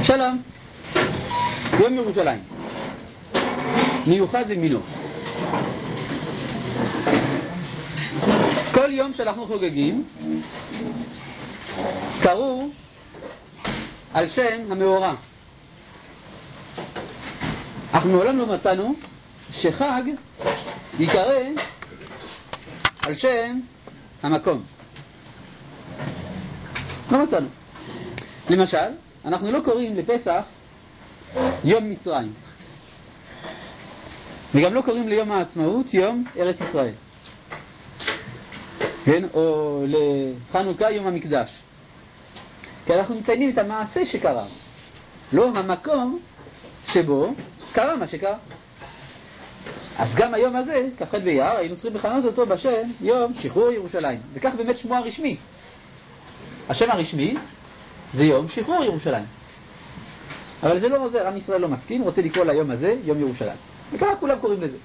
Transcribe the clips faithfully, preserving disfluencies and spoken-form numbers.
שלום, יום ירושלים, מיוחד ומינו. כל יום שאנחנו חוגגים קראו על שם המאורע. אך מעולם לא מצאנו שחג יקרא על שם המקום. לא מצאנו. למשל, אנחנו לא קוראים לפסח יום מצרים, וגם לא קוראים ליום העצמאות יום ארץ ישראל, כן? או לחנוכה יום המקדש, כי אנחנו מציינים את המעשה שקרה, לא המקום שבו קרה מה שקרה. אז גם היום הזה, כ"ח באייר, היינו צריכים לכנות אותו בשם יום שחרור ירושלים, וכך באמת שמו הרשמי. השם הרשמי זה יום שחרור ירושלים, אבל זה לא עוזר, עם ישראל לא מסכים, רוצה לקרוא ליום הזה יום ירושלים, וככה כולם קוראים לזה.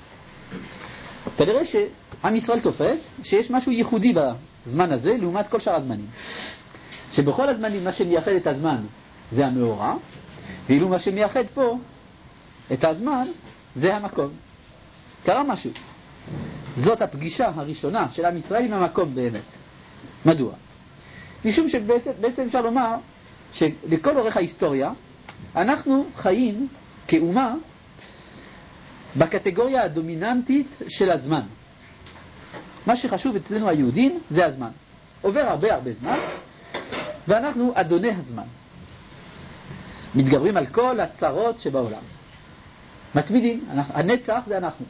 כנראה שעם ישראל תופס שיש משהו ייחודי בזמן הזה לעומת כל שאר הזמנים, שבכל הזמנים מה שמייחד את הזמן זה המאורע, ואילו מה שמייחד פה את הזמן זה המקום. קרה משהו. זאת הפגישה הראשונה של עם ישראל עם המקום באמת. מדוע? משום שבעצם אפשר לומר שלכל אורך ההיסטוריה אנחנו חיים כאומה בקטגוריה הדומיננטית של הזמן. מה שחשוב אצלנו היהודים זה הזמן. עובר הרבה הרבה זמן ואנחנו אדוני הזמן, מתגברים על כל הצרות שבעולם, מתמידים, הנצח זה אנחנו.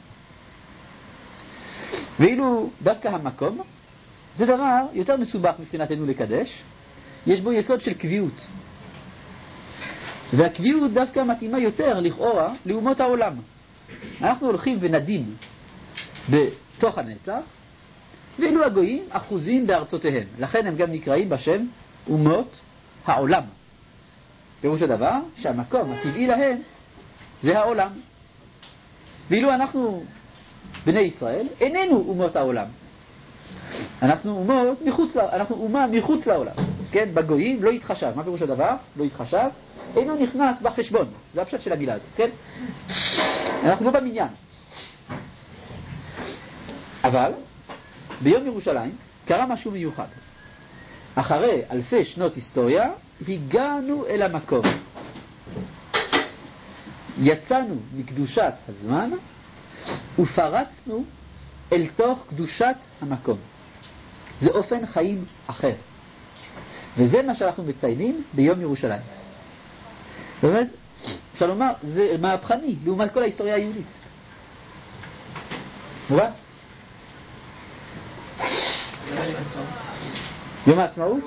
ואילו דווקא המקום זה דבר יותר מסובך מבחינתנו לקדש, יש בו יסוד של קביעות, והקביעות דווקא מתאימה יותר לכאורה לאומות העולם. אנחנו הולכים ונדים בתוך הנצח, ואילו הגויים אחוזים בארצותיהם, לכן הם גם נקראים בשם אומות העולם. פירוש הדבר שהמקום הטבעי להם זה העולם, ואילו אנחנו בני ישראל איננו אומות העולם, אנחנו אומות מחוץ, אנחנו אומה מחוץ לעולם, כן? בגויים לא יתחשב. מה פירוש הדבר? לא יתחשב, אינו נכנס בחשבון, זה הפשט של המילה הזאת, כן? אנחנו לא במניין. אבל ביום ירושלים קרה משהו מיוחד. אחרי אלפי שנות היסטוריה הגענו אל המקום, יצאנו מקדושת הזמן ופרצנו אל תוך קדושת המקום. זה אופן חיים אחר, וזה מה שאנחנו מציינים ביום ירושלים. באמת, אפשר לומר, זה מהפכני לעומת כל ההיסטוריה היהודית. מובן? יום העצמאות?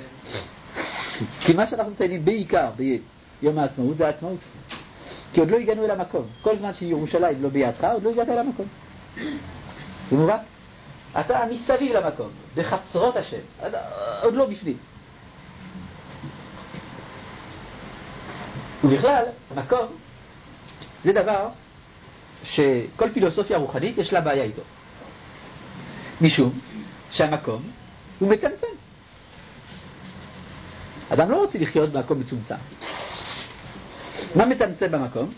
כי מה שאנחנו מציינים בעיקר ביום העצמאות זה העצמאות, כי עוד לא הגענו אל המקום. כל זמן שירושלים לא בידך, עוד לא הגעת אל המקום. זה מובן? אתה מסביב למקום, בחצרות השם, עוד לא בפנים. ובכלל, המקום זה דבר שכל פילוסופיה רוחנית יש לה בעיה איתו, משום שהמקום הוא מצמצם. אדם לא רוצה לחיות במקום מצומצם. מה מצמצם במקום?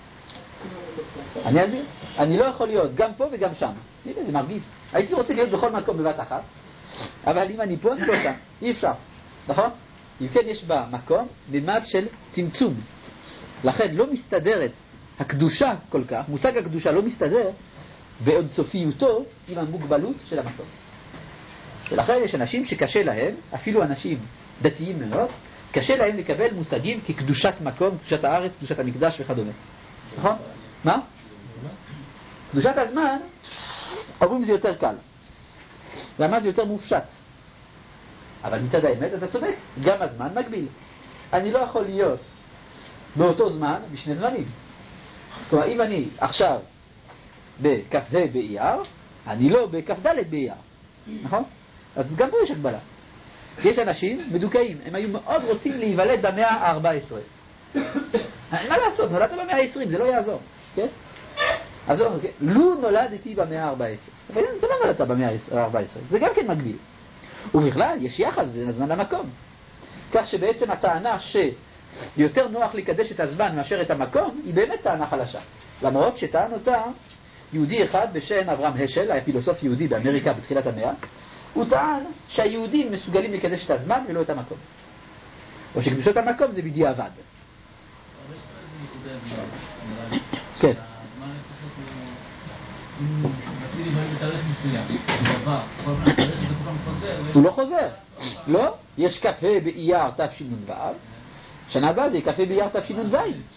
אני אסביר. אני לא יכול להיות גם פה וגם שם. הנה, זה מרגיז. הייתי רוצה להיות בכל מקום בבת אחת, אבל אם אני פה, אני לא שם. אי אפשר. נכון? אם כן, יש במקום ממד של צמצום. לכן לא מסתדרת הקדושה כל כך, מושג הקדושה לא מסתדר בעוד סופיותו עם המוגבלות של המקום. ולכן יש אנשים שקשה להם, אפילו אנשים דתיים מאוד, קשה להם לקבל מושגים כקדושת מקום, קדושת הארץ, קדושת המקדש וכדומה. נכון? מה? קדושת הזמן, אומרים זה יותר קל, למה זה יותר מופשט. אבל מצד האמת אתה צודק, גם הזמן מגביל. אני לא יכול להיות באותו זמן בשני זמנים. כלומר, אם אני עכשיו בכ"ה באייר, אני לא בכ"ד באייר. נכון? אז גם פה יש הגבלה. יש אנשים מדוכאים, הם היו מאוד רוצים להיוולד במאה ה-ארבע עשרה. מה לעשות? נולדת במאה ה-עשרים, זה לא יעזור. כן? אז לו נולדתי במאה ה-ארבע עשרה. אבל אתה לא נולדת במאה ה-ארבע עשרה. זה גם כן מגביל. ובכלל, יש יחס בין הזמן למקום. כך שבעצם הטענה יותר נוח לקדש את הזמן מאשר את המקום, היא באמת טענה חלשה. למרות שטען אותה יהודי אחד בשם אברהם השל, היה פילוסוף יהודי באמריקה בתחילת המאה, הוא טען שהיהודים מסוגלים לקדש את הזמן ולא את המקום. או שקדושת המקום זה בדיעבד. כן. הוא לא חוזר. לא, יש קפה באייר תשנ"ו, שנה הבאה זה קפה באייר תשנ"ז.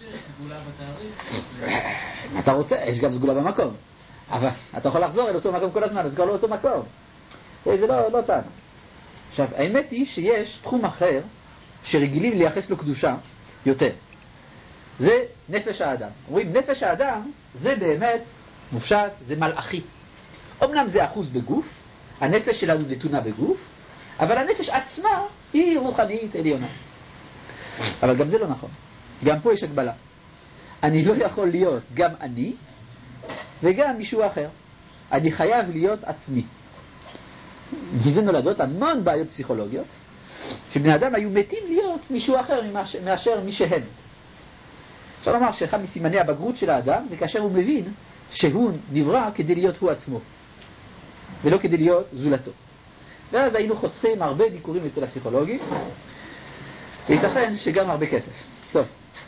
אתה רוצה, יש גם סגולה במקום, אבל אתה יכול לחזור אל אותו מקום כל הזמן, אז כבר לא אותו מקום. זה לא, לא טענה. עכשיו, האמת היא שיש תחום אחר שרגילים לייחס לו קדושה יותר. זה נפש האדם. אומרים, נפש האדם זה באמת מופשט, זה מלאכי. אמנם זה אחוז בגוף, הנפש שלנו נתונה בגוף, אבל הנפש עצמה היא רוחנית עליונה. אבל גם זה לא נכון. גם פה יש הגבלה. אני לא יכול להיות גם אני וגם מישהו אחר. אני חייב להיות עצמי. מזה נולדות המון בעיות פסיכולוגיות, שבני אדם היו מתים להיות מישהו אחר מאשר מי שהם. אפשר לומר שאחד מסימני הבגרות של האדם זה כאשר הוא מבין שהוא נברא כדי להיות הוא עצמו, ולא כדי להיות זולתו. ואז היינו חוסכים הרבה ביקורים אצל הפסיכולוגים, וייתכן שגם הרבה כסף. טוב.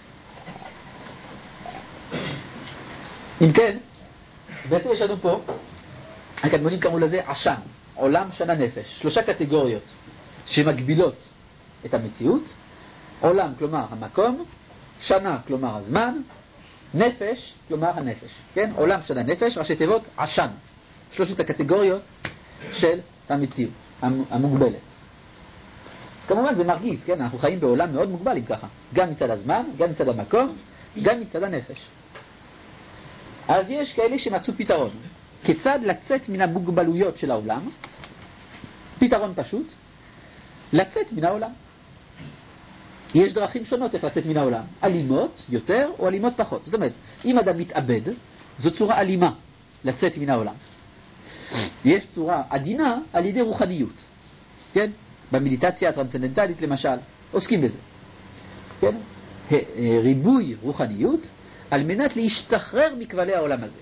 אם כן, בעצם יש לנו פה, הקדמונים קראו לזה עשן, עולם שנה נפש. שלושה קטגוריות שמגבילות את המציאות. עולם, כלומר המקום, שנה, כלומר הזמן, נפש, כלומר הנפש. כן? עולם שנה נפש, ראשי תיבות, עשן. שלושת הקטגוריות של המציאות, המוגבלת. אז כמובן זה מרגיז, כן? אנחנו חיים בעולם מאוד מוגבל אם ככה. גם מצד הזמן, גם מצד המקום, גם מצד הנפש. אז יש כאלה שמצאו פתרון. כיצד לצאת מן המוגבלויות של העולם? פתרון פשוט, לצאת מן העולם. יש דרכים שונות איך לצאת מן העולם. אלימות יותר או אלימות פחות. זאת אומרת, אם אדם מתאבד, זו צורה אלימה לצאת מן העולם. יש צורה עדינה על ידי רוחניות. כן? במדיטציה הטרנסצנדנטלית למשל, עוסקים בזה. כן? ריבוי רוחניות על מנת להשתחרר מכבלי העולם הזה.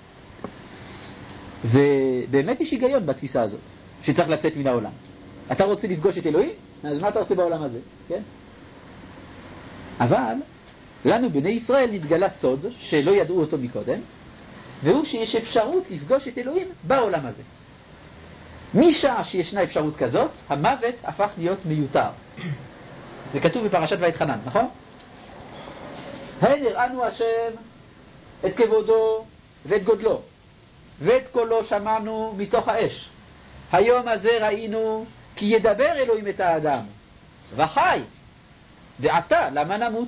ובאמת יש היגיון בתפיסה הזאת, שצריך לצאת מן העולם. אתה רוצה לפגוש את אלוהים? אז מה אתה עושה בעולם הזה? כן? אבל לנו בני ישראל נתגלה סוד שלא ידעו אותו מקודם, והוא שיש אפשרות לפגוש את אלוהים בעולם הזה. משעה שישנה אפשרות כזאת, המוות הפך להיות מיותר. זה כתוב בפרשת ויתחנן, נכון? הן הראינו השם את כבודו ואת גודלו, ואת קולו שמענו מתוך האש. היום הזה ראינו כי ידבר אלוהים את האדם, וחי, ועתה למה נמות?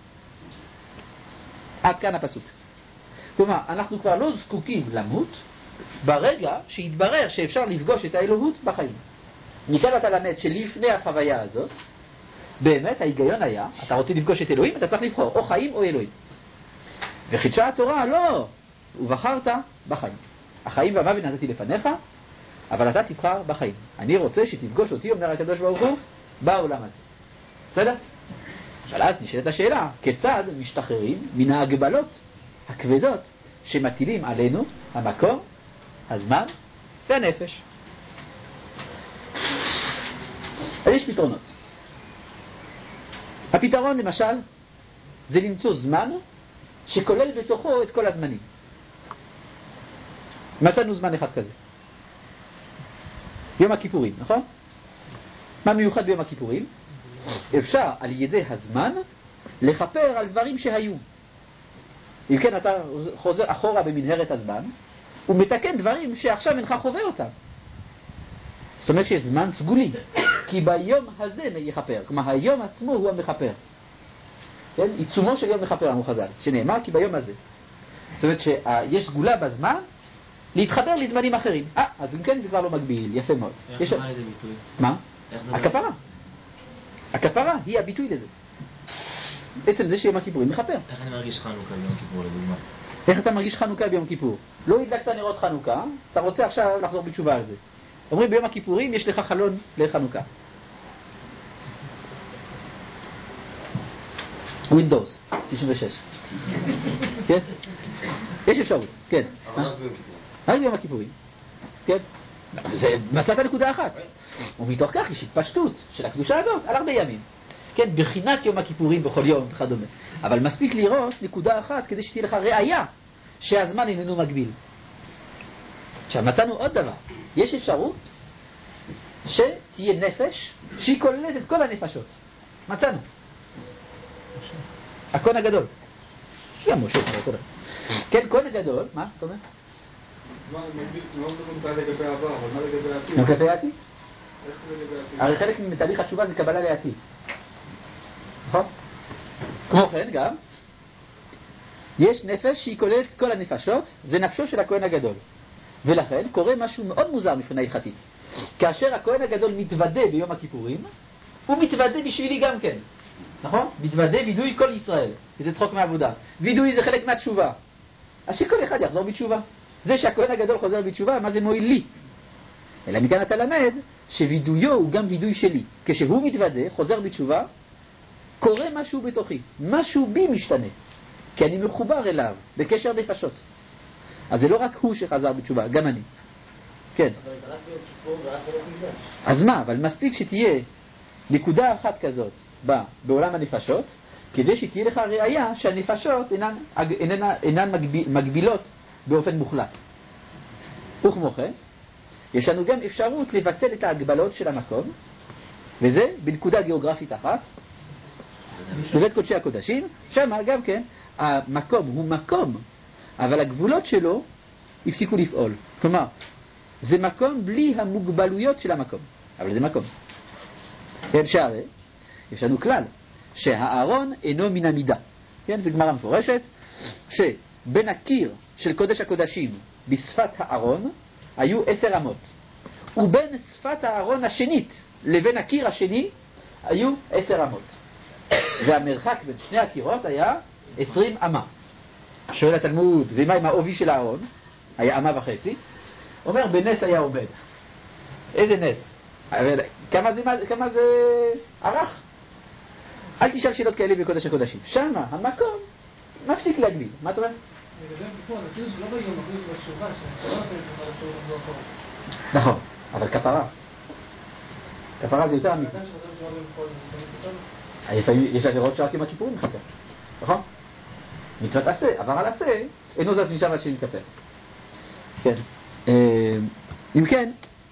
עד כאן הפסוק. כלומר, אנחנו כבר לא זקוקים למות ברגע שהתברר שאפשר לפגוש את האלוהות בחיים. מכאן אתה למד שלפני החוויה הזאת, באמת ההיגיון היה, אתה רוצה לפגוש את אלוהים, אתה צריך לבחור או חיים או אלוהים. וחידשה התורה, לא, ובחרת בחיים. החיים והמוות נתתי לפניך, אבל אתה תבחר בחיים. אני רוצה שתפגוש אותי, אומר הקדוש ברוך הוא, בעולם הזה. בסדר? אבל אז נשאלת השאלה, כיצד משתחררים מן ההגבלות הכבדות שמטילים עלינו המקום, הזמן והנפש. אז יש פתרונות. הפתרון למשל זה למצוא זמן שכולל בתוכו את כל הזמנים. מצאנו זמן אחד כזה. יום הכיפורים, נכון? מה מיוחד ביום הכיפורים? אפשר על ידי הזמן לכפר על דברים שהיו. אם כן, אתה חוזר אחורה במנהרת הזמן ומתקן דברים שעכשיו אינך חווה אותם. זאת אומרת שיש זמן סגולי, כי ביום הזה יכפר. כלומר, היום עצמו הוא המכפר. כן? עיצומו של יום מכפר, אמרו חז"ל, שנאמר כי ביום הזה. זאת אומרת שיש סגולה בזמן להתחבר לזמנים אחרים. אה, אז אם כן זה כבר לא מגביל, יפה מאוד. איך זה בא לידי ביטוי? מה? הכפרה. הכפרה היא הביטוי לזה. בעצם זה שיום הכיפורים מכפר. איך אני מרגיש חנוכה ביום כיפור לדוגמה? איך אתה מרגיש חנוכה ביום כיפור? לא הדלקת נרות חנוכה, אתה רוצה עכשיו לחזור בתשובה על זה. אומרים ביום הכיפורים יש לך חלון לחנוכה. ווינדוס, תשעים ושש. כן? יש אפשרות, כן. רק ביום הכיפורים. כן? זה מצאת נקודה אחת. ומתוך כך יש התפשטות של הקדושה הזאת על הרבה ימים. כן, בחינת יום הכיפורים בכל יום וכדומה. אבל מספיק לראות נקודה אחת כדי שתהיה לך ראיה שהזמן איננו מגביל. עכשיו מצאנו עוד דבר. יש אפשרות שתהיה נפש שהיא כוללת את כל הנפשות. מצאנו. הכהן הגדול. גם משה, אתה יודע. כן, כהן הגדול, מה? אתה אומר? מה, לא מדברים לגבי העבר, אבל מה לגבי העתיד? גם כלפי העתיד? איך זה לגבי העתיד? הרי חלק מתהליך התשובה זה קבלה לעתיד. נכון? כמו כן גם, יש נפש שהיא כוללת את כל הנפשות, זה נפשו של הכהן הגדול. ולכן קורה משהו מאוד מוזר מבחינה הלכתית. כאשר הכהן הגדול מתוודה ביום הכיפורים, הוא מתוודה בשבילי גם כן. נכון? מתוודה וידוי כל ישראל. זה צחוק מהעבודה. וידוי זה חלק מהתשובה. אז שכל אחד יחזור בתשובה. זה שהכהן הגדול חוזר בתשובה, מה זה מועיל לי? אלא מכאן אתה למד שווידויו הוא גם וידוי שלי. כשהוא מתוודה, חוזר בתשובה, קורה משהו בתוכי. משהו בי משתנה. כי אני מחובר אליו, בקשר נפשות. אז זה לא רק הוא שחזר בתשובה, גם אני. כן. אבל זה רק ביום כיפור ורק ביום מקדש. אז מה? אבל מספיק שתהיה נקודה אחת כזאת בה, בעולם הנפשות, כדי שתהיה לך ראייה שהנפשות אינן, אינן, אינן מגביל, מגבילות באופן מוחלט. וכמו כן, יש לנו גם אפשרות לבטל את ההגבלות של המקום, וזה בנקודה גיאוגרפית אחת, בבית קודשי הקודשים, שם גם כן, המקום הוא מקום, אבל הגבולות שלו הפסיקו לפעול. כלומר, זה מקום בלי המוגבלויות של המקום, אבל זה מקום. כן, שהרי, יש לנו כלל, שהארון אינו מן המידה. כן, זה גמרא מפורשת, שבין הקיר של קודש הקודשים בשפת הארון, היו עשר אמות. ובין שפת הארון השנית לבין הקיר השני, היו עשר אמות. והמרחק בין שני הקירות היה עשרים אמה. שואל התלמוד, ומה עם העובי של הארון? היה אמה וחצי. אומר, בנס היה עומד. איזה נס? כמה זה, כמה זה ערך? אל תשאל שאלות כאלה בקודש הקודשים. שמה, המקום, מפסיק להגביל. מה אתה אומר? נכון, אבל כפרה. כפרה זה יותר אמיתי. יש עבירות שרק עם הכיפורים מחכה. נכון? מצוות עשה, עבר על עשה, אינו זז משם עד שנתכפר. כן. אם כן,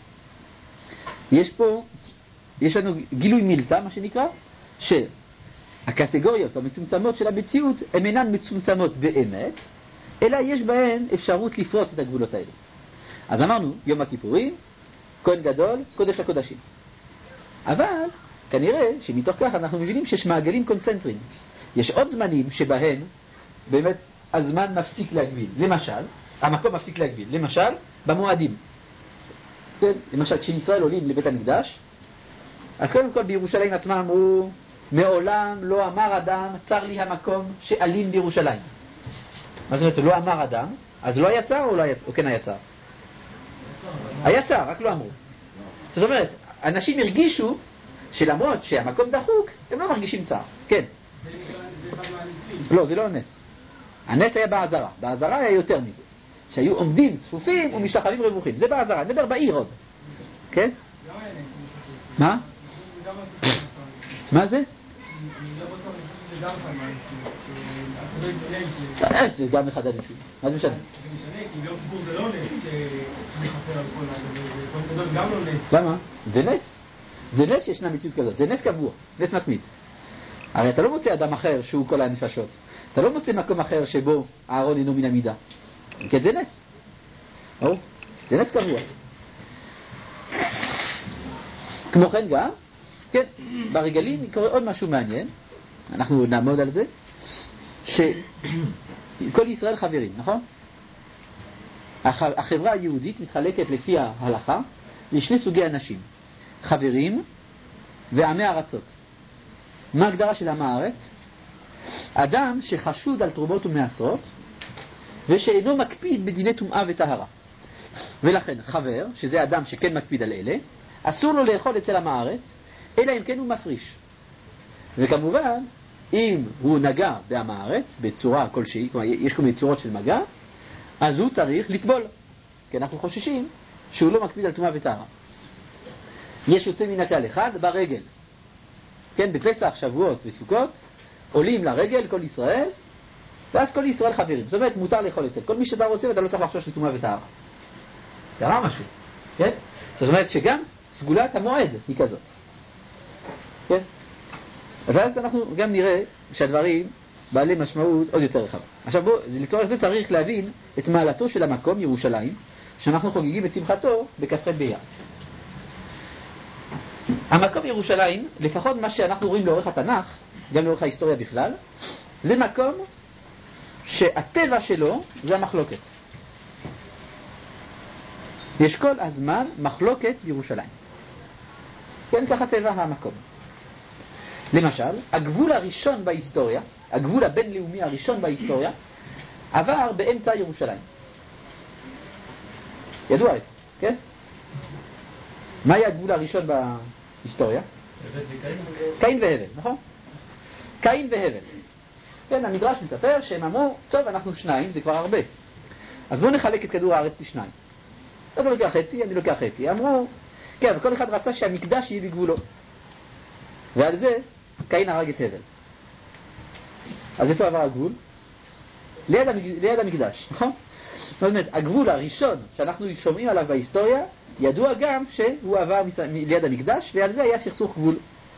יש פה, יש לנו גילוי מילתא, מה שנקרא, שהקטגוריות המצומצמות של המציאות הן אינן מצומצמות באמת, אלא יש בהן אפשרות לפרוץ את הגבולות האלה. אז אמרנו, יום הכיפורים, כהן גדול, קודש הקודשים. אבל כנראה שמתוך כך אנחנו מבינים שיש מעגלים קונצנטריים. יש עוד זמנים שבהם באמת הזמן מפסיק להגביל. למשל, המקום מפסיק להגביל. למשל, במועדים. כן? למשל, כשישראל עולים לבית המקדש, אז קודם כל בירושלים עצמם אמרו, מעולם לא אמר אדם, צר לי המקום שעלים בירושלים. מה זאת אומרת, לא אמר אדם, אז לא היה צר או, לא היה, או כן היה צר? היה צר, רק לא אמרו. זאת אומרת, אנשים הרגישו שלמרות שהמקום דחוק, הם לא מרגישים צער. כן. לא, זה לא הנס. הנס היה בעזרה. בעזרה היה יותר מזה. שהיו עומדים צפופים ומשתחווים רווחים. זה בעזרה. נדבר בעיר עוד. כן? מה? מה זה? זה גם אחד הניסים. מה זה משנה? למה? זה נס. זה נס שישנה מציאות כזאת. זה נס קבוע. נס מתמיד. הרי אתה לא מוצא אדם אחר שהוא כל הנפשות. אתה לא מוצא מקום אחר שבו הארון אינו מן המידה. כן, זה נס. או? זה נס קבוע. כמו כן גם, כן, ברגלים קורה עוד משהו מעניין. אנחנו נעמוד על זה. שכל ישראל חברים, נכון? החברה היהודית מתחלקת לפי ההלכה לשני סוגי אנשים. חברים ועמי ארצות. מה ההגדרה של עם הארץ? אדם שחשוד על תרומות ומעשרות ושאינו מקפיד בדיני טומאה וטהרה. ולכן חבר, שזה אדם שכן מקפיד על אלה, אסור לו לאכול אצל עם הארץ, אלא אם כן הוא מפריש. וכמובן אם הוא נגע בעם הארץ בצורה כלשהי, כלומר יש כל מיני צורות של מגע, אז הוא צריך לטבול, כי אנחנו חוששים שהוא לא מקפיד על טומאה וטהרה. יש יוצא מן הכלל אחד ברגל, כן, בפסח, שבועות וסוכות עולים לרגל כל ישראל, ואז כל ישראל חברים, זאת אומרת מותר לאכול אצל כל מי שאתה רוצה ואתה לא צריך לחשוש לטומאה וטהרה. קרה משהו, כן? זאת אומרת שגם סגולת המועד היא כזאת, כן? ואז אנחנו גם נראה שהדברים בעלי משמעות עוד יותר רחבה. עכשיו בוא, לצורך זה צריך להבין את מעלתו של המקום ירושלים, שאנחנו חוגגים את שמחתו בכ"ח באייר. המקום ירושלים, לפחות מה שאנחנו רואים לאורך התנ"ך, גם לאורך ההיסטוריה בכלל, זה מקום שהטבע שלו זה המחלוקת. יש כל הזמן מחלוקת בירושלים. כן, ככה טבע המקום. למשל, הגבול הראשון בהיסטוריה, הגבול הבינלאומי הראשון בהיסטוריה, עבר באמצע ירושלים. ידוע איפה, כן? מה היה הגבול הראשון בהיסטוריה? קין והבל, נכון? קין והבל. כן, המדרש מספר שהם אמרו, טוב, אנחנו שניים, זה כבר הרבה. אז בואו נחלק את כדור הארץ לשניים. אתה לוקח חצי, אני לוקח חצי. אמרו, כן, וכל אחד רצה שהמקדש יהיה בגבולו. ועל זה קין הרג את הבל. אז איפה עבר הגבול? ליד, המק... ליד המקדש, נכון? זאת אומרת, הגבול הראשון שאנחנו שומעים עליו בהיסטוריה, ידוע גם שהוא עבר מס... ליד המקדש, ועל זה היה סכסוך גבול.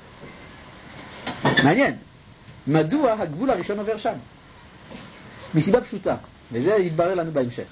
מעניין. מדוע הגבול הראשון עובר שם? מסיבה פשוטה, וזה יתברר לנו בהמשך.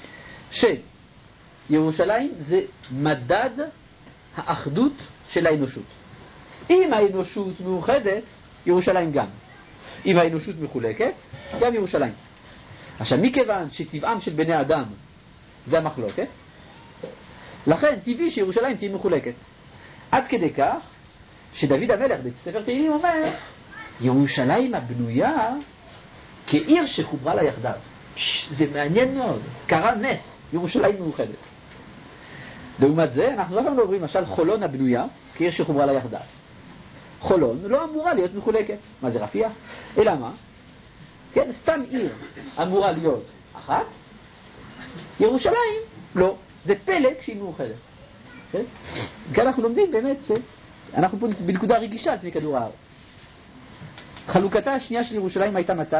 שירושלים זה מדד האחדות של האנושות. אם האנושות מאוחדת, ירושלים גם. אם האנושות מחולקת, גם ירושלים. עכשיו, מכיוון שטבעם של בני אדם זה המחלוקת, לכן טבעי שירושלים תהיה מחולקת. עד כדי כך שדוד המלך בספר תהילים אומר, ירושלים הבנויה כעיר שחוברה לה יחדיו. זה מעניין מאוד. קרה נס, ירושלים מאוחדת. לעומת זה, אנחנו לא אומרים, למשל, חולון הבנויה כעיר שחוברה לה יחדיו. חולון לא אמורה להיות מחולקת. מה זה רפיח? אלא מה? כן, סתם עיר אמורה להיות אחת, ירושלים לא. זה פלא כשהיא מאוחדת. כן? כאן אנחנו לומדים באמת שאנחנו פה בנקודה רגישה לפני כדור הארץ. חלוקתה השנייה של ירושלים הייתה מתי?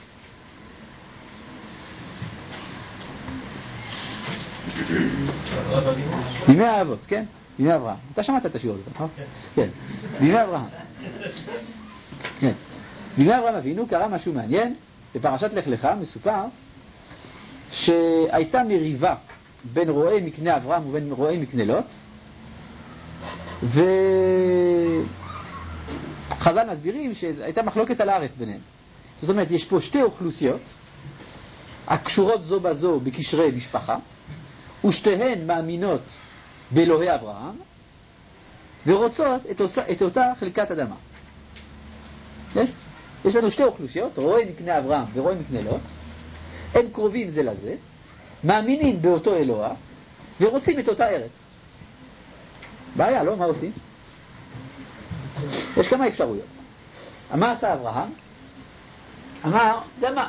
בימי האבות, כן? בימי אברהם. אתה שמעת את השיעור הזה, נכון? כן. בימי אברהם. כן. בימי אברהם אבינו קרה משהו מעניין. בפרשת לך לך מסופר שהייתה מריבה בין רועי מקנה אברהם ובין רועי מקנה לוט, וחז"ל מסבירים שהייתה מחלוקת על הארץ ביניהם. זאת אומרת, יש פה שתי אוכלוסיות הקשורות זו בזו בקשרי משפחה, ושתיהן מאמינות באלוהי אברהם ורוצות את, אותה, את אותה חלקת אדמה. יש? יש לנו שתי אוכלוסיות, רועי מקנה אברהם ורועי מקנה לוט, הם קרובים זה לזה, מאמינים באותו אלוה ורוצים את אותה ארץ. בעיה, לא? מה עושים? יש כמה אפשרויות. מה עשה אברהם? אמר, למה?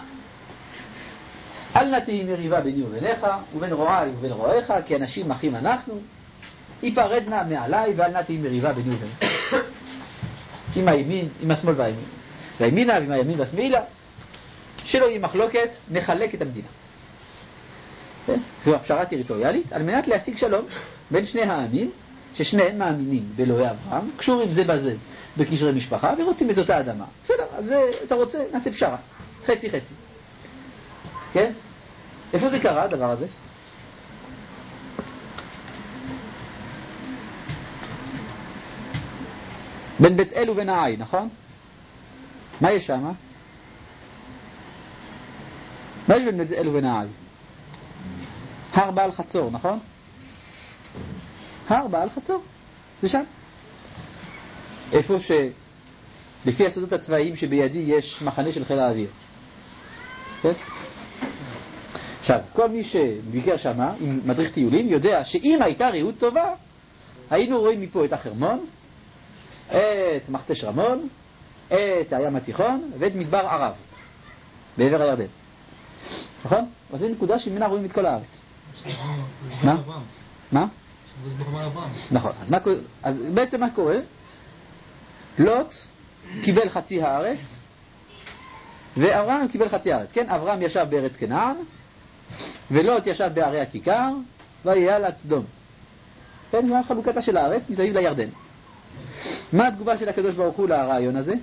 אל נא תהי מריבה ביני וביניך ובין רועי ובין רועיך, כי אנשים אחים אנחנו, היפרדנה מעליי ואל נא תהי מריבה ביני וביניך. עם הימין, עם השמאל והימין. והימינה ועם הימין והשמאלה, שלא יהיה מחלוקת, נחלק את המדינה. זו הפשרה טריטוריאלית, על מנת להשיג שלום בין שני העמים, ששניהם מאמינים באלוהי אברהם, קשורים זה בזה בקשרי משפחה, ורוצים את אותה אדמה. בסדר, אז אתה רוצה, נעשה פשרה. חצי חצי. כן? איפה זה קרה, הדבר הזה? בין בית אל ובין העי, נכון? מה יש שם? מה יש בין בית אל ובין העי? הר בעל חצור, נכון? הר בעל חצור, זה שם. איפה שלפי הסודות הצבאיים שבידי יש מחנה של חיל האוויר. כן? עכשיו, כל מי שביקר שם עם מדריך טיולים יודע שאם הייתה ראות טובה, היינו רואים מפה את החרמון, את מכתש רמון, את הים התיכון ואת מדבר ערב, בעבר הירדן. נכון? אז זו נקודה שממנה רואים את כל הארץ. מה? מה? נכון. אז, מה, אז בעצם מה קורה? לוט קיבל חצי הארץ, ואברהם קיבל חצי הארץ. כן? אברהם ישב בארץ כנען, ולוט ישב בערי הכיכר, והיה לה סדום. כן? זו חלוקתה של הארץ מסביב לירדן. מה התגובה של הקדוש ברוך הוא לרעיון הזה?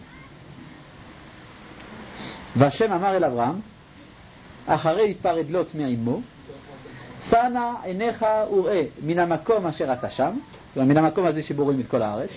והשם אמר אל אברהם, אחרי יפרד לוט מאמו, סנה עיניך וראה מן המקום אשר אתה שם, מן המקום הזה שבו רואים את כל הארץ,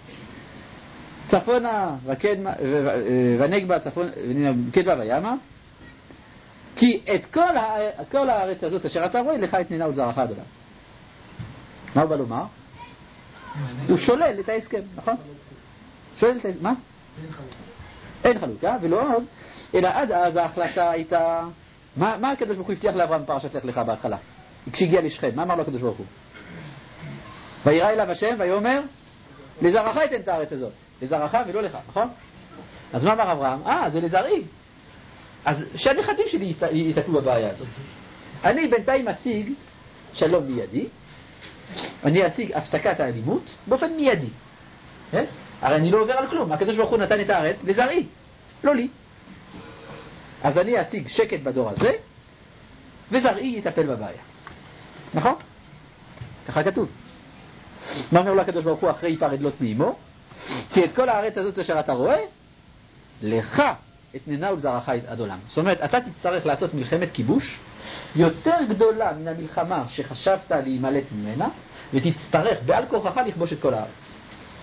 צפונה ונגבה צפון קדמה וימה, כי את כל, כל הארץ הזאת אשר אתה רואה לך אתננה ולזרעך עד עולם. מה הוא בא לומר? הוא שולל את ההסכם, נכון? שולל את ההסכם, מה? אין חלוקה, ולא עוד, אלא עד אז ההחלטה הייתה, מה, מה הקדוש ברוך הוא הבטיח לאברהם פרשת לך לך בהתחלה? כשהגיע לשכם, מה אמר לו הקדוש ברוך הוא? וירא אליו השם ויאמר, לזרעך אתן את הארץ הזאת, לזרעך ולא לך, נכון? אז מה אמר אברהם? אה, זה לזרעי. אז שהנכדים שלי יתקלו בבעיה הזאת. אני בינתיים אשיג שלום מיידי, אני אשיג הפסקת האלימות באופן מיידי. אה? הרי אני לא עובר על כלום, הקדוש ברוך הוא נתן את הארץ לזרעי, לא לי. אז אני אשיג שקט בדור הזה, וזרעי יטפל בבעיה. נכון? ככה כתוב. מה אומר לו הקדוש ברוך הוא אחרי יפרד לוט מאמו? כי את כל הארץ הזאת אשר אתה רואה, לך אתננה ולזרעך עד עולם. זאת אומרת, אתה תצטרך לעשות מלחמת כיבוש יותר גדולה מן המלחמה שחשבת להימלט ממנה, ותצטרך בעל כורחך לכבוש את כל הארץ.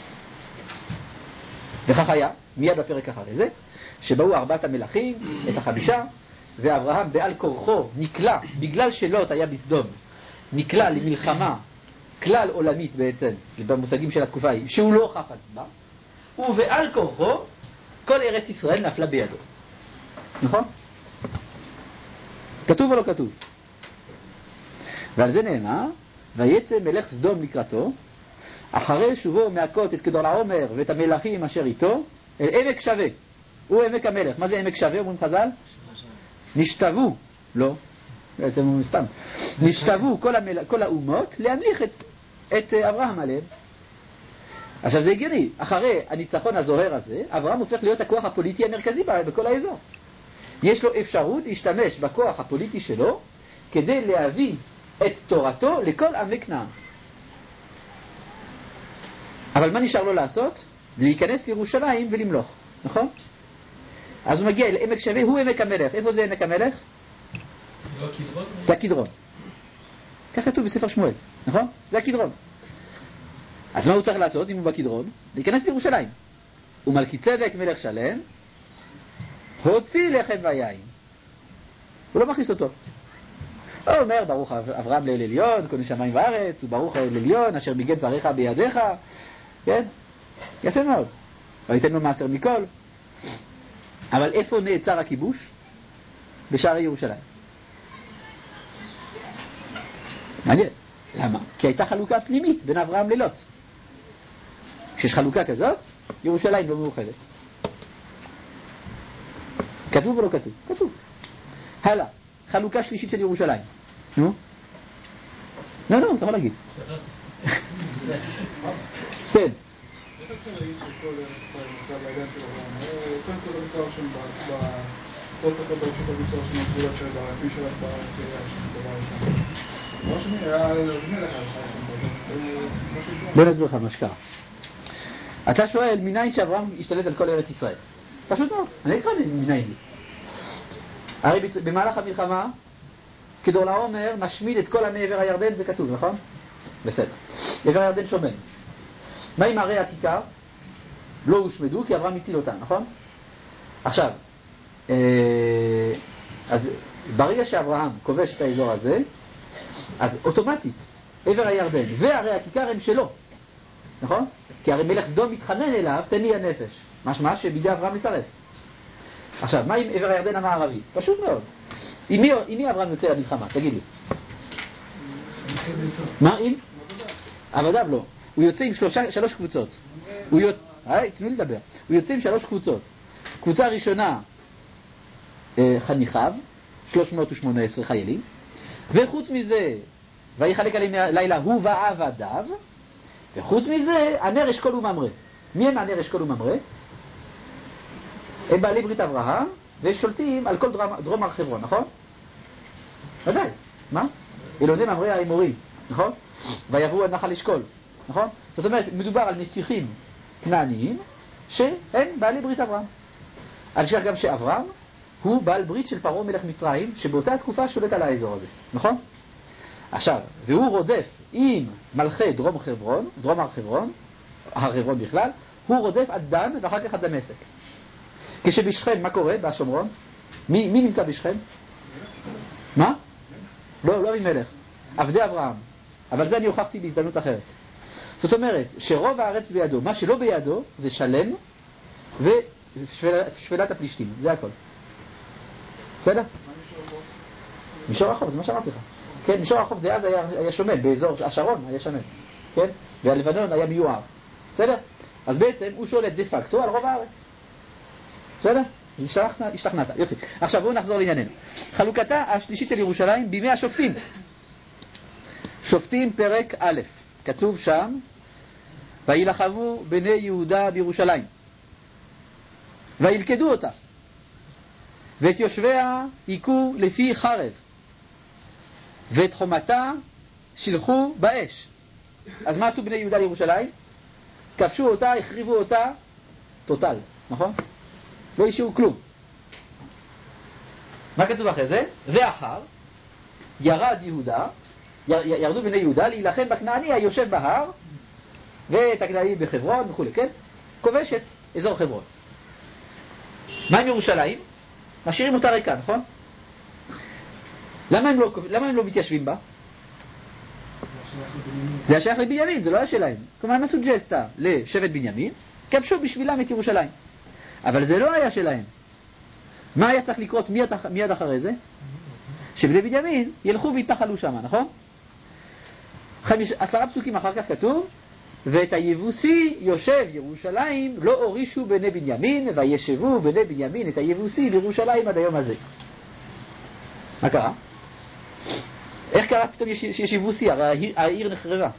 וכך היה, מיד בפרק אחרי זה, שבאו ארבעת המלכים, את החמישה, ואברהם בעל כורחו נקלע, בגלל שלוט היה בסדום, נקלע למלחמה כלל עולמית בעצם, במושגים של התקופה ההיא, שהוא לא חפץ בה, ובעל כורחו כל ארץ ישראל נפלה בידו. נכון? כתוב או לא כתוב? ועל זה נאמר, ויצא מלך סדום לקראתו, אחרי שובו מהכות את כדורלעומר ואת המלכים אשר איתו, אל עמק שווה. הוא עמק המלך. מה זה עמק שווה? אומרים חז"ל? נשתוו. לא. בעצם הוא סתם. נשתוו כל, המל... כל האומות להמליך את, את אברהם עליהם. עכשיו זה הגיוני. אחרי הניצחון הזוהר הזה, אברהם הופך להיות הכוח הפוליטי המרכזי בכל האזור. יש לו אפשרות להשתמש בכוח הפוליטי שלו כדי להביא את תורתו לכל עמי כנען. אבל מה נשאר לו לעשות? להיכנס לירושלים ולמלוך, נכון? אז הוא מגיע אל עמק שווה, הוא עמק המלך. איפה זה עמק המלך? זה הקדרון. כך כתוב בספר שמואל, נכון? זה הקדרון. אז מה הוא צריך לעשות אם הוא בקדרון? להיכנס לירושלים. ומלכי צדק מלך שלם הוציא לחם ויין. הוא לא מכניס אותו. הוא אומר, ברוך אברהם לאל עליון, קונה שמיים וארץ, וברוך האל עליון, אשר מיגן צריך בידיך. כן? יפה מאוד. ויתן לו מעשר מכל. אבל איפה נעצר הכיבוש? בשערי ירושלים. מעניין. למה? כי הייתה חלוקה פנימית בין אברהם ללוט. כשיש חלוקה כזאת, ירושלים לא מאוחדת. כתוב או לא כתוב? כתוב. הלאה. חלוקה שלישית של ירושלים. נו? לא, לא, אתה יכול להגיד. כן. איך אפשר להגיד שכל ישראל נמצא בידיים של אברהם? קודם כל המתאר שם בפוסק ברשות הביצוע של הגבולות של ברעפים של הסברה הקריאה שם דבר ראשון. דבר שני, היה לבנה לך שם. בוא נסביר לך מה שקרה. אתה שואל מניין שאברהם השתלט על כל ארץ ישראל. פשוט מאוד, אני אקרא מניין לי. הרי במהלך המלחמה כדורלעומר משמיד את כל עמי עבר הירדן, זה כתוב, נכון? בסדר. עבר הירדן שומן. מה עם ערי הכיכר? לא הושמדו כי אברהם הטיל אותם, נכון? עכשיו, אז ברגע שאברהם כובש את האזור הזה, אז אוטומטית עבר הירדן וערי הכיכר הם שלו, נכון? כי הרי מלך סדום מתחנן אליו, תן לי הנפש. משמע שבידי אברהם מסרב. עכשיו, מה עם עבר הירדן המערבי? פשוט מאוד. עם מי, עם מי אברהם יוצא למלחמה? תגיד לי. מה עם? עבדיו לא. הוא יוצא עם שלושה, שלוש קבוצות. הוא יוצא... היי, תנו לי לדבר. הוא יוצא עם שלוש קבוצות. קבוצה ראשונה, אה, חניכיו, שלוש מאות ושמונה עשרה חיילים, וחוץ מזה, ויחלק עליהם לילה הוא ועבדיו, וחוץ מזה, הנר אשכול וממרא. מי הם הנר אשכול וממרא? הם בעלי ברית אברהם, ושולטים על כל דרום, דרום הר חברון, נכון? ודאי, מה? אלוני ממרא האמורי, נכון? ויבואו עד נחל אשכול, נכון? זאת אומרת, מדובר על נסיכים כנעניים, שהם בעלי ברית אברהם. על שייך גם שאברהם הוא בעל ברית של פרעה מלך מצרים, שבאותה התקופה שולט על האזור הזה, נכון? עכשיו, והוא רודף עם מלכי דרום חברון, דרום הר חברון, הר חברון בכלל, הוא רודף עד דן ואחר כך עד דמשק. כשבשכם, מה קורה בשומרון? מי, מי נמצא בשכם? מה? לא, לא אבימלך. עבדי אברהם. אבל זה אני הוכחתי בהזדמנות אחרת. זאת אומרת, שרוב הארץ בידו, מה שלא בידו זה שלם ושפלת הפלישתים. זה הכל. בסדר? מישור החוף, זה מה שאמרתי לך. כן, מישור החוף דאז היה, היה שומם, באזור השרון היה שומם. כן? והלבנון היה מיוער. בסדר? אז בעצם הוא שולט דה פקטו על רוב הארץ. בסדר? אז השתכנעת. יופי. עכשיו בואו נחזור לענייננו. חלוקתה השלישית של ירושלים בימי השופטים. שופטים פרק א', כתוב שם, וילחמו בני יהודה בירושלים, וילכדו אותה, ואת יושביה היכו לפי חרב, ואת חומתה שילחו באש. אז מה עשו בני יהודה לירושלים? כבשו אותה, החריבו אותה, טוטל, נכון? לא השאירו כלום. מה כתוב אחרי זה? ואחר ירד יהודה, ירדו בני יהודה להילחם בכנעני היושב בהר, ואת הכנעני בחברון וכו', כן? כובשת אזור חברון. מה עם ירושלים? משאירים אותה ריקה, נכון? למה הם לא, למה הם לא מתיישבים בה? זה היה שייך לבנימין, זה לא היה שלהם. כלומר, הם עשו ג'סטה לשבט בנימין, כבשו בשבילם את ירושלים. אבל זה לא היה שלהם. מה היה צריך לקרות מיד, מיד אחרי זה? שבני בנימין ילכו והתנחלו שם, נכון? חמיש, עשרה פסוקים אחר כך כתוב, ואת היבוסי יושב ירושלים לא הורישו בני בנימין, וישבו בני בנימין את היבוסי בירושלים עד היום הזה. מה קרה? איך קרה פתאום שיש יבוסי? הרי העיר, העיר נחרבה.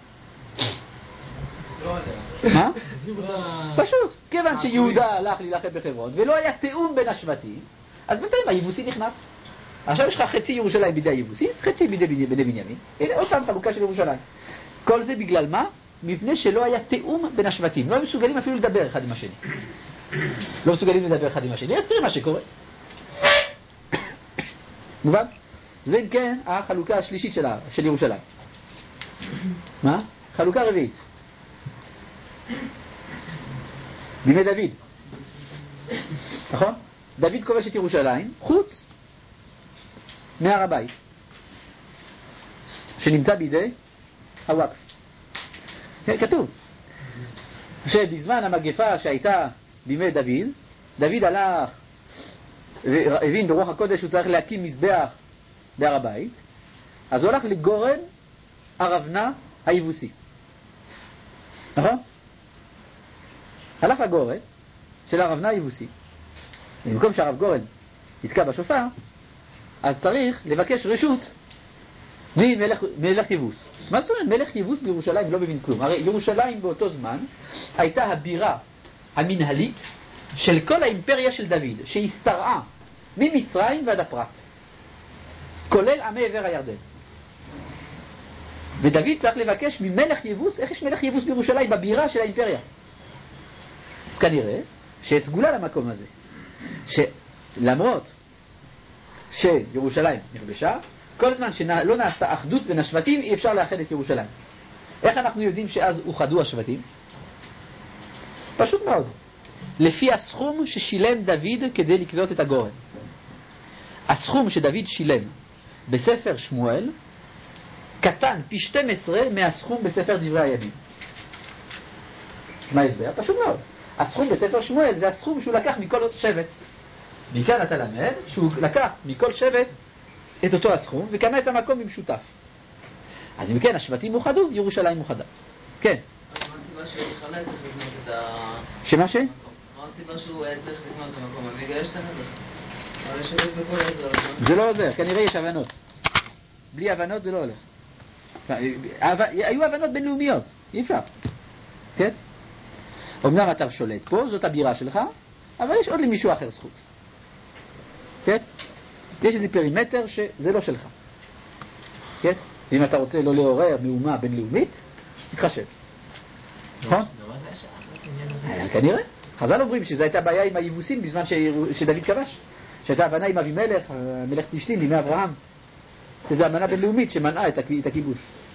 מה? פשוט, כיוון שיהודה הלך להילחם בחברון ולא היה תאום בין השבטים, אז בינתיים היבוסי נכנס. עכשיו יש לך חצי ירושלים בידי היבוסי, חצי בידי בני בנימין. הנה עוד פעם חלוקה של ירושלים. כל זה בגלל מה? מפני שלא היה תאום בין השבטים. לא היו מסוגלים אפילו לדבר אחד עם השני. לא מסוגלים לדבר אחד עם השני. אז תראה מה שקורה. מובן? זה אם כן החלוקה השלישית שלה, של ירושלים. מה? חלוקה רביעית. בימי דוד. נכון? דוד כובש את ירושלים חוץ מהר הבית שנמצא בידי הוואקף. כתוב שבזמן המגפה שהייתה בימי דוד, דוד הלך והבין ברוח הקודש הוא צריך להקים מזבח בהר הבית, אז הוא הלך לגורן ארבנה היבוסי. נכון? הלך לגורן של ארבנה היבוסי. במקום שהרב גורן יתקע בשופר, אז צריך לבקש רשות ממלך, מלך יבוס. מה זאת אומרת? מלך יבוס בירושלים לא מבין כלום. הרי ירושלים באותו זמן הייתה הבירה המנהלית של כל האימפריה של דוד, שהסתרעה ממצרים ועד הפרת, כולל עמי עבר הירדן. ודוד צריך לבקש ממלך יבוס, איך יש מלך יבוס בירושלים בבירה של האימפריה? אז כנראה שסגולה למקום הזה, שלמרות שירושלים נכבשה, כל זמן שלא נעשתה אחדות בין השבטים, אי אפשר לאחד את ירושלים. איך אנחנו יודעים שאז אוחדו השבטים? פשוט מאוד. לפי הסכום ששילם דוד כדי לקנות את הגורן. הסכום שדוד שילם בספר שמואל קטן פי שתים עשרה מהסכום בספר דברי הימים. מה הסבר? פשוט מאוד. הסכום בספר שמואל זה הסכום שהוא לקח מכל שבט. מכאן אתה למד שהוא לקח מכל שבט את אותו הסכום וקנה את המקום במשותף. אז אם כן השבטים מוחדו, ירושלים מוחדה. כן. מה הסיבה שבכלל צריך לבנות את ה... שמה ש? מה הסיבה שהוא היה צריך לקנות את המקום? אבל בגלל שאתה חדש. אבל יש הולך בכל האזור. זה לא עוזר, כנראה יש הבנות. בלי הבנות זה לא הולך. היו הבנות בינלאומיות, אי אפשר. כן? אמנם אתה שולט פה, זאת הבירה שלך, אבל יש עוד למישהו אחר זכות. כן? יש איזה פרימטר שזה לא שלך. כן? אם אתה רוצה לא לעורר מהומה בינלאומית, תתחשב. נכון? כנראה. חז"ל אומרים שזו הייתה בעיה עם היבוסים בזמן שדוד כבש. שהייתה הבנה עם אבימלך, מלך פלישתים, בימי אברהם. שזו הבנה בינלאומית שמנעה את הכיבוש.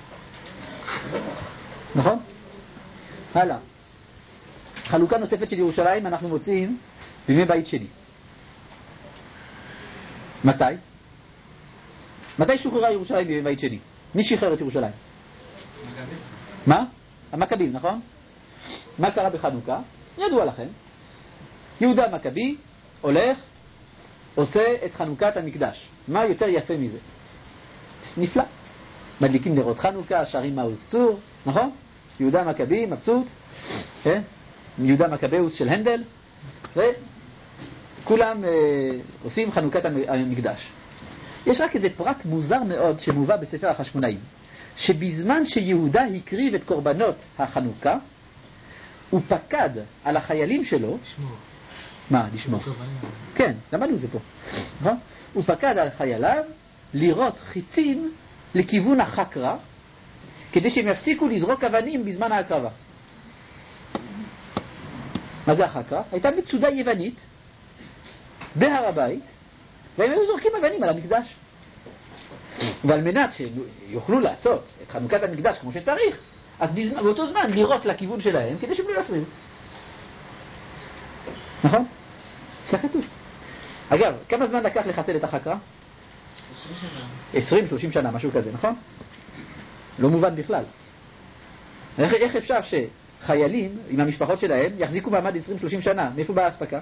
נכון? הלאה. חלוקה נוספת של ירושלים אנחנו מוצאים בימי בית שני. מתי? מתי שוחררה ירושלים בימי בית שני? מי שחרר את ירושלים? מכבים. מה? המכבים, נכון? מה קרה בחנוכה? ידוע לכם. יהודה המכבי הולך, עושה את חנוכת המקדש. מה יותר יפה מזה? נפלא. מדליקים נרות חנוכה, שרים מעוז צור, נכון? יהודה המכבי, מבסוט, כן? יהודה מקבאוס של הנדל, וכולם אה, עושים חנוכת המקדש. יש רק איזה פרט מוזר מאוד שמובא בספר החשמונאים, שבזמן שיהודה הקריב את קורבנות החנוכה, הוא פקד על החיילים שלו, לשמור. מה, לשמור? כן, למדנו את זה פה. נכון? הוא פקד על חייליו לירות חיצים לכיוון החקרה, כדי שהם יפסיקו לזרוק אבנים בזמן ההקרבה. מה זה החקרה? הייתה מצודה יוונית בהר הבית, והם היו זורקים אבנים על המקדש. ועל מנת שיוכלו לעשות את חנוכת המקדש כמו שצריך, אז באותו זמן לירות לכיוון שלהם כדי שהם לא יפריעו. נכון? כך כתוב. אגב, כמה זמן לקח לחסל את החקרה? עשרים שלושים שנה, משהו כזה, נכון? לא מובן בכלל. איך, איך אפשר שחיילים עם המשפחות שלהם יחזיקו מעמד עשרים שלושים שנה? מאיפה באה ההספקה?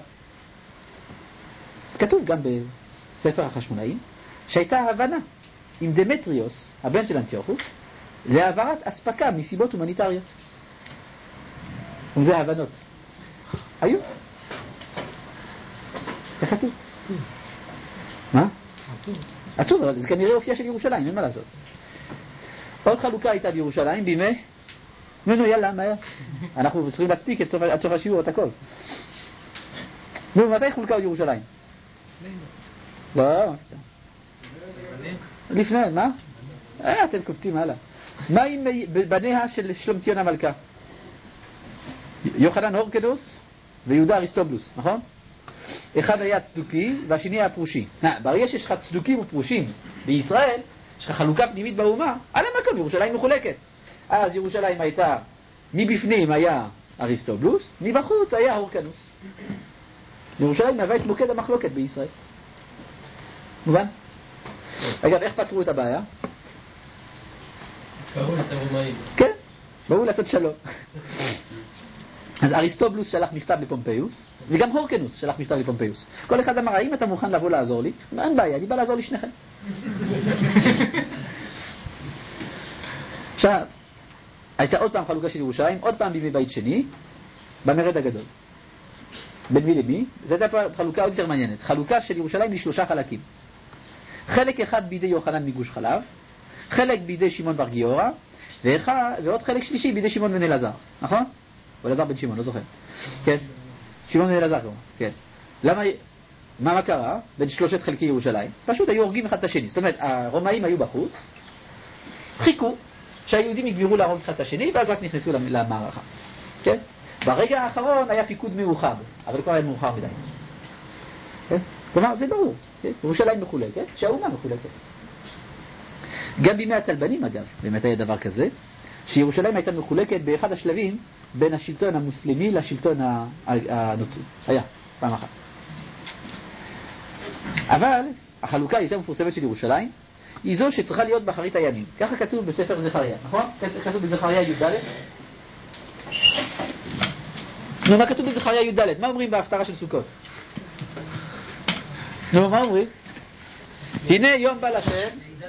אז כתוב גם בספר החשמונאים שהייתה הבנה עם דמטריוס, הבן של אנטיוכוס, להעברת הספקה מסיבות הומניטריות. וזה הבנות. היו? איך כתוב? מה? עצוב, אבל זה כנראה אופייה של ירושלים, אין מה לעשות. עוד חלוקה הייתה בירושלים בימי... נו, נו, יאללה, מהר. אנחנו צריכים להספיק עד סוף השיעור, את הכל. נו, מתי חולקה עוד ירושלים? לא, לפני, מה? אה, אתם קופצים, הלאה. מה עם בניה של שלומציון המלכה? יוחנן הורקנוס ויהודה אריסטובולוס, נכון? אחד היה צדוקי והשני היה פרושי. ברגע שיש לך צדוקים ופרושים בישראל, יש לך חלוקה פנימית באומה, על המקום ירושלים מחולקת. אז ירושלים הייתה, מבפנים היה אריסטובולוס, מבחוץ היה הורקנוס. ירושלים מהווה את מוקד המחלוקת בישראל. מובן? אגב, איך פתרו את הבעיה? קראו את הרומאים. כן, באו לעשות שלום. אז אריסטובולוס שלח מכתב לפומפיוס, וגם הורקנוס שלח מכתב לפומפיוס. כל אחד אמר, האם אתה מוכן לבוא לעזור לי? אין בעיה, אני בא לעזור לשניכם. עכשיו, הייתה עוד פעם חלוקה של ירושלים, עוד פעם בימי בית שני, במרד הגדול. בין מי למי? זו הייתה חלוקה עוד יותר מעניינת. חלוקה של ירושלים לשלושה חלקים. חלק אחד בידי יוחנן מגוש חלב, חלק בידי שמעון בר גיורא, ועוד חלק שלישי בידי שמעון בן אלעזר. נכון? או אלעזר בן שמעון, לא זוכר. כן? שמעון בן אלעזר כמובן, כן. למה, מה, מה קרה בין שלושת חלקי ירושלים? פשוט היו הורגים אחד את השני. זאת אומרת, הרומאים היו בחוץ, חיכו שהיהודים יגבירו להרוג אחד את השני, ואז רק נכנסו למערכה. כן? ברגע האחרון היה פיקוד מאוחד, אבל כבר היה מאוחר מדי. כן? כלומר, זה ברור. כן? ירושלים מחולקת, שהאומה מחולקת. גם בימי הצלבנים, אגב, באמת היה דבר כזה, שירושלים הייתה מחולקת באחד השלבים בין השלטון המוסלמי לשלטון הנוצרי. היה, פעם אחת. אבל החלוקה היותר מפורסמת של ירושלים היא זו שצריכה להיות באחרית הימים. ככה כתוב בספר זכריה, נכון? כתוב בזכריה י"ד. נו, מה כתוב בזכריה י"ד? מה אומרים בהפטרה של סוכות? נו, מה אומרים? הנה יום בא לשם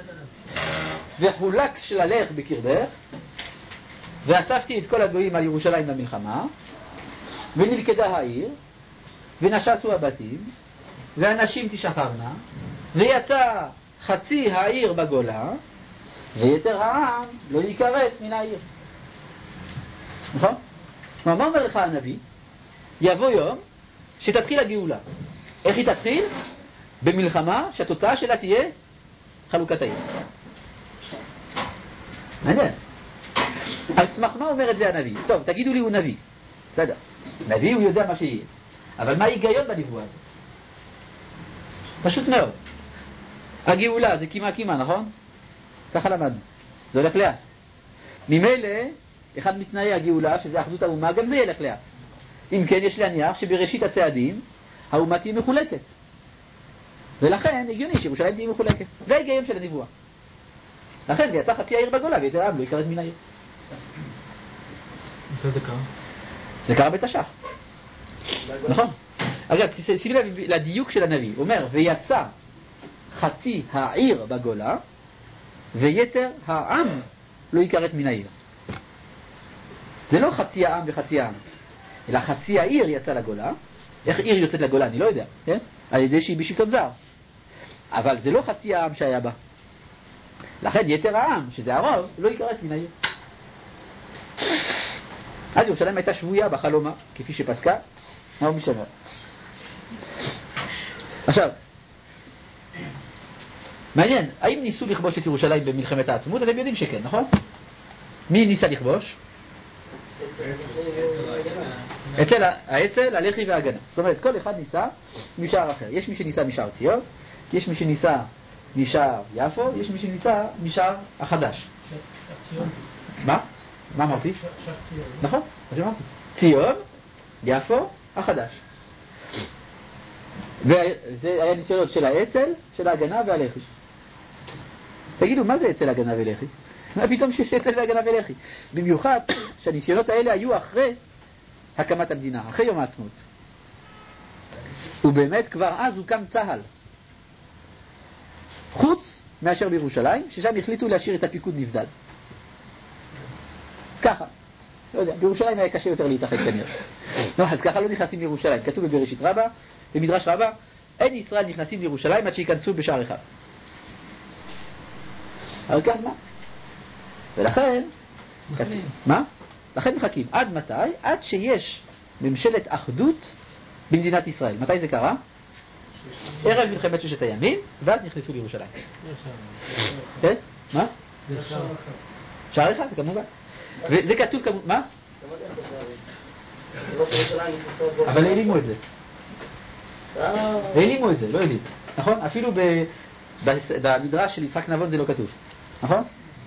וחולק שללך בקרבך, ואספתי את כל הגויים על ירושלים למלחמה, ונלכדה העיר, ונשסו הבתים, והנשים תשחרנה, ויצא חצי העיר בגולה, ויתר העם לא ייכרת מן העיר. נכון? מה אומר לך הנביא? יבוא יום שתתחיל הגאולה. איך היא תתחיל? במלחמה שהתוצאה שלה תהיה חלוקת העיר. מעניין. על סמך מה אומר את זה הנביא? טוב, תגידו לי הוא נביא. בסדר. נביא הוא יודע מה שיהיה. אבל מה ההיגיון בנבואה הזאת? פשוט מאוד. הגאולה זה כמעט כמעט, נכון? ככה למדנו. זה הולך לאט. ממילא, אחד מתנאי הגאולה, שזה אחדות האומה, גם זה ילך לאט. אם כן, יש להניח שבראשית הצעדים, האומה תהיה מחולקת. ולכן, הגיוני שירושלים תהיה מחולקת. זה ההיגיון של הנבואה. לכן, ויצא חצי העיר בגולה, ויתר העם לא ייכרת מן העיר. מתי זה קרה? זה קרה בתש"ח. נכון. אגב, שימי לב לדיוק של הנביא. הוא אומר, ויצא חצי העיר בגולה, ויתר העם לא ייכרת מן העיר. זה לא חצי העם וחצי העם, אלא חצי העיר יצא לגולה. איך עיר יוצאת לגולה? אני לא יודע, כן? על ידי שהיא בשלטון זר. אבל זה לא חצי העם שהיה בה. לכן יתר העם, שזה הרוב, לא ייכרת מן העיר. אז ירושלים הייתה שבויה בחלומה, כפי שפסקה, מה הוא משמר. עכשיו, מעניין, האם ניסו לכבוש את ירושלים במלחמת העצמאות? אתם יודעים שכן, נכון? מי ניסה לכבוש? אצל האצ"ל, הלח"י וההגנה. זאת אומרת, כל אחד ניסה משער אחר. יש מי שניסה משער ציון, יש מי שניסה משער יפו, יש מי שניסה משער החדש. מה? מה אמרתי? נכון, אז אמרתי. ציון, יפו, החדש. וזה היה ניסיונות של האצ"ל, של ההגנה והלח"י. תגידו, מה זה אצ"ל, הגנה ולח"י? מה פתאום שיש אצ"ל והגנה ולח"י? במיוחד שהניסיונות האלה היו אחרי הקמת המדינה, אחרי יום העצמאות. ובאמת כבר אז הוקם צה"ל. חוץ מאשר בירושלים, ששם החליטו להשאיר את הפיקוד נבדל. ככה. לא יודע, בירושלים היה קשה יותר להתאחד כנראה. לא, אז ככה לא נכנסים לירושלים. כתוב בבראשית רבה, במדרש רבה, אין ישראל נכנסים לירושלים עד שיכנסו בשער אחד. אבל כך זמן. ולכן, כתוב, מה? לכן מחכים. עד מתי? עד שיש ממשלת אחדות במדינת ישראל. מתי זה קרה? ערב מלחמת ששת הימים, ואז נכנסו לירושלים. כן? מה? שער אחד, כמובן. וזה כתוב כמובן, מה? אבל העלימו את זה. העלימו את זה, לא העלימו. נכון? אפילו במדרש של יצחק נבון זה לא כתוב. נכון?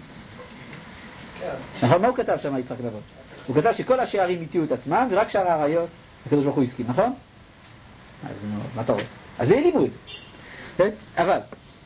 נכון? מה הוא כתב שם יצחק נבון? הוא כתב שכל השערים הציעו את עצמם, ורק שער האריות הקדוש ברוך הוא הסכים, נכון? אז מה אתה רוצה? אז העלימו את זה. אבל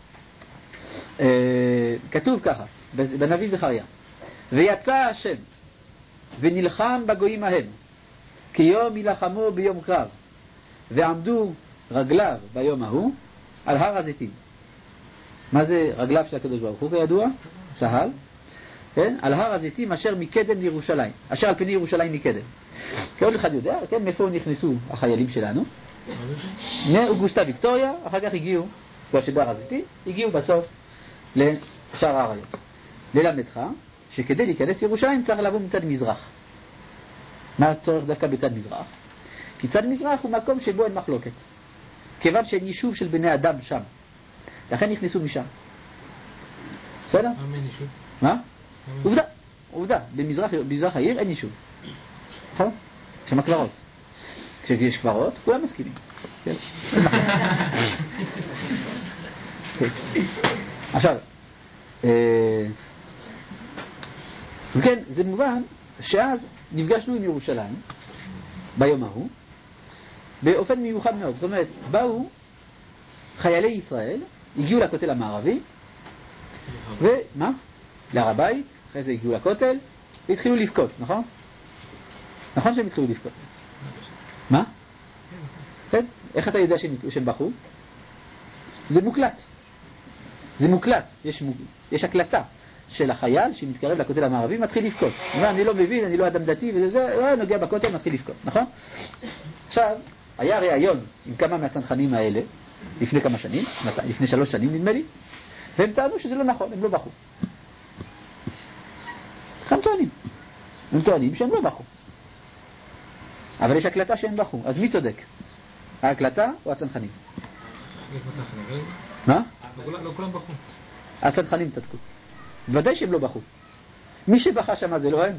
כתוב ככה, בנביא זכריה, ויצא השם ונלחם בגויים ההם כיום ילחמו ביום קרב, ועמדו רגליו ביום ההוא על הר הזיתים. מה זה רגליו של הקדוש ברוך הוא? כידוע, צהל, כן? על הר הזיתים אשר מקדם לירושלים, אשר על פני ירושלים מקדם. כל אחד יודע, כן? מאיפה נכנסו החיילים שלנו? מאוגוסטה ויקטוריה, אחר כך הגיעו בשדר הזיתים, הגיעו בסוף לשער האריות. ללמדך שכדי להיכנס לירושלים צריך לבוא מצד מזרח. מה הצורך דווקא בצד מזרח? כי צד מזרח הוא מקום שבו אין מחלוקת, כיוון שאין יישוב של בני אדם שם, לכן נכנסו משם. בסדר? מה? עובדה, עובדה, במזרח העיר אין יישוב. נכון? יש שם קברות. כשיש קברות, כולם מסכימים. עכשיו, וכן, זה מובן שאז נפגשנו עם ירושלים ביום ההוא באופן מיוחד מאוד. זאת אומרת, באו חיילי ישראל, הגיעו לכותל המערבי, ומה? להר הבית, אחרי זה הגיעו לכותל, והתחילו לבכות, נכון? נכון שהם התחילו לבכות. מה? כן? איך אתה יודע שהם, שהם בכו? זה מוקלט. זה מוקלט. יש, יש הקלטה של החייל שמתקרב לכותל המערבי מתחיל לבכות. הוא אומר, אני לא מבין, אני לא אדם דתי, וזה, הוא נוגע בכותל, מתחיל לבכות, נכון? עכשיו, היה ראיון עם כמה מהצנחנים האלה, לפני כמה שנים, לפני שלוש שנים נדמה לי, והם טענו שזה לא נכון, הם לא בכו. הם טוענים. הם טוענים שהם לא בכו. אבל יש הקלטה שהם בכו, אז מי צודק? ההקלטה או הצנחנים? מה? לא כולם בכו. הצנחנים צדקו. ודאי שהם לא בכו. מי שבכה שמה זה לא הם.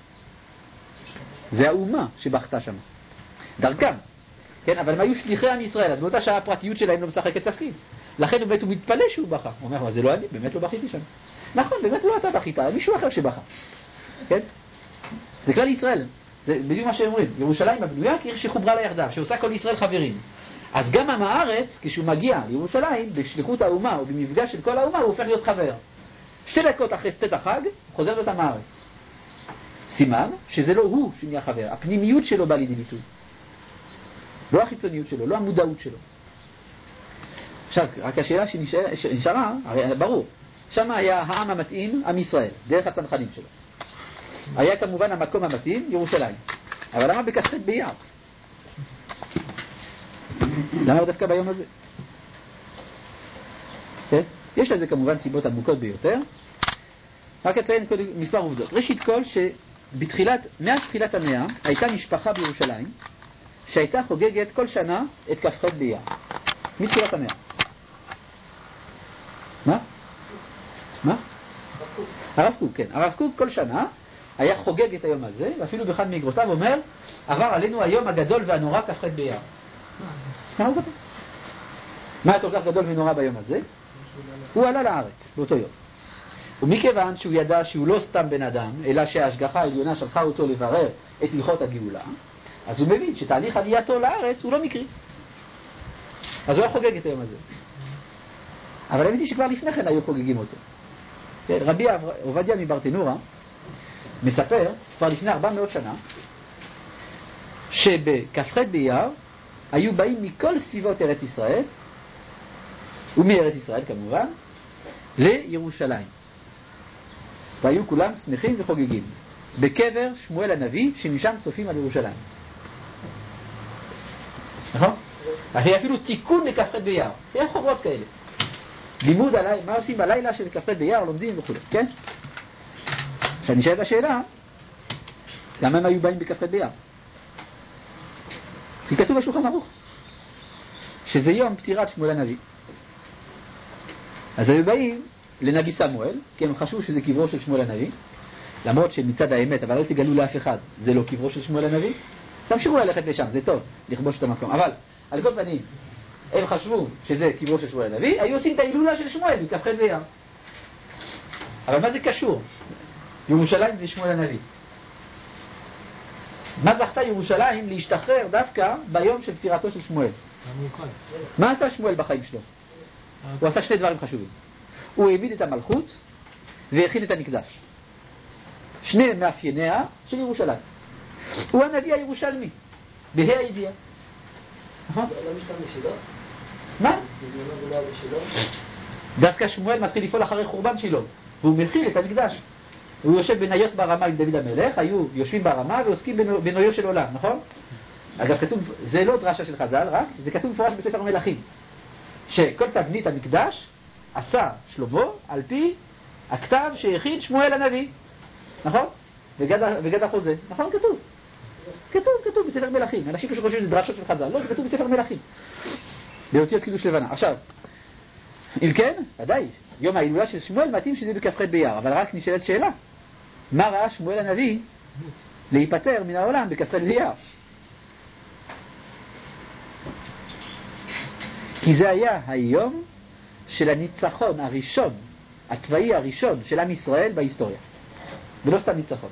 זה האומה שבכתה שמה. דרכם. כן, אבל הם היו שליחי עם ישראל, אז באותה שעה הפרטיות שלהם לא משחקת תפקיד. לכן באמת הוא מתפלא שהוא בכה. הוא אומר, זה לא אני, באמת לא בכיתי שם. נכון, באמת לא אתה בכית, מישהו אחר שבכה. כן? זה כלל ישראל. זה בדיוק מה שהם אומרים. ירושלים הבנויה כעיר שחוברה לה יחדיו, שעושה כל ישראל חברים. אז גם עם הארץ, כשהוא מגיע לירושלים, בשליחות האומה או במפגש של כל האומה, הוא הופך להיות חבר. שתי דקות אחרי צאת החג, חוזר להיות עם הארץ. סימן שזה לא הוא שנהיה חבר, הפנימיות שלו בא לידי ביטוי. לא החיצוניות שלו, לא המודעות שלו. עכשיו, רק השאלה שנשארה, הרי ברור, שם היה העם המתאים, עם ישראל, דרך הצנחנים שלו. היה כמובן המקום המתאים, ירושלים. אבל למה בכ"ח באייר? למה דווקא ביום הזה? כן? יש לזה כמובן סיבות עמוקות ביותר. רק אציין מספר עובדות. ראשית כל, שבתחילת, מאז תחילת המאה, הייתה משפחה בירושלים, שהייתה חוגגת כל שנה את כ"ח באייר. מתחילת המאה. מה? מה? הרב קוק, כן. הרב קוק כל שנה היה חוגג את היום הזה, ואפילו באחד מאגרותיו אומר, עבר עלינו היום הגדול והנורא כ"ח באייר. מה הוא כתוב? מה היה כל כך גדול ונורא ביום הזה? הוא עלה לארץ באותו יום. ומכיוון שהוא ידע שהוא לא סתם בן אדם, אלא שההשגחה העליונה שלחה אותו לברר את הלכות הגאולה, אז הוא מבין שתהליך עלייתו לארץ הוא לא מקרי. אז הוא היה חוגג את היום הזה. אבל האמת היא שכבר לפני כן היו חוגגים אותו. רבי עובדיה מברטנורה מספר, כבר לפני ארבע מאות שנה, שבכ"ח באייר היו באים מכל סביבות ארץ ישראל, ומארץ ישראל כמובן, לירושלים. והיו כולם שמחים וחוגגים. בקבר שמואל הנביא, שמשם צופים על ירושלים. נכון? היה אפילו תיקון לכ"ח באייר. היה חוברות כאלה. לימוד עליי, מה עושים בלילה של כ"ח באייר, לומדים וכו'. כן? עכשיו נשאלת השאלה, למה הם היו באים בכ"ח באייר? כי כתוב בשולחן ערוך שזה יום פטירת שמואל הנביא. אז היו באים לנביא סמואל, כי הם חשבו שזה קברו של שמואל הנביא, למרות שמצד האמת, אבל לא תגלו לאף אחד, זה לא קברו של שמואל הנביא. תמשיכו ללכת לשם, זה טוב, לכבוש את המקום. אבל על כל פנים, הם חשבו שזה קברו של שמואל הנביא, היו עושים את ההילולה של שמואל בכ"ח באייר. אבל מה זה קשור? ירושלים ושמואל הנביא. מה זכתה ירושלים להשתחרר דווקא ביום של פטירתו של שמואל? מה עשה שמואל בחיים שלו? הוא עשה שני דברים חשובים. הוא העמיד את המלכות והכין את המקדש. שני מאפייניה של ירושלים. הוא הנביא הירושלמי, בה"א הידיעה. לא משתם בשילו? מה? בזמנו זה לא היה בשילו? דווקא שמואל מתחיל לפעול אחרי חורבן שלו, והוא מכין את המקדש. הוא יושב בניות ברמה עם דוד המלך, היו יושבים ברמה ועוסקים בנויו של עולם, נכון? אגב, כתוב, זה לא דרשה של חז"ל רק, זה כתוב מפורש בספר מלכים, שכל תבנית המקדש עשה שלמה על פי הכתב שהכין שמואל הנביא, נכון? וגד, וגד החוזה, נכון? כתוב. כתוב, כתוב בספר מלכים. אנשים פשוט חושבים שזה דרשות של חז"ל, לא, זה כתוב בספר מלכים. באותיות קידוש לבנה. עכשיו, אם כן, ודאי, יום ההילולה של שמואל מתאים שזה בכ"ח באייר, אבל רק נשאלת שאלה, מה ראה שמואל הנביא להיפטר מן העולם בכ"ח באייר? כי זה היה היום של הניצחון הראשון, הצבאי הראשון של עם ישראל בהיסטוריה. ולא סתם ניצחון.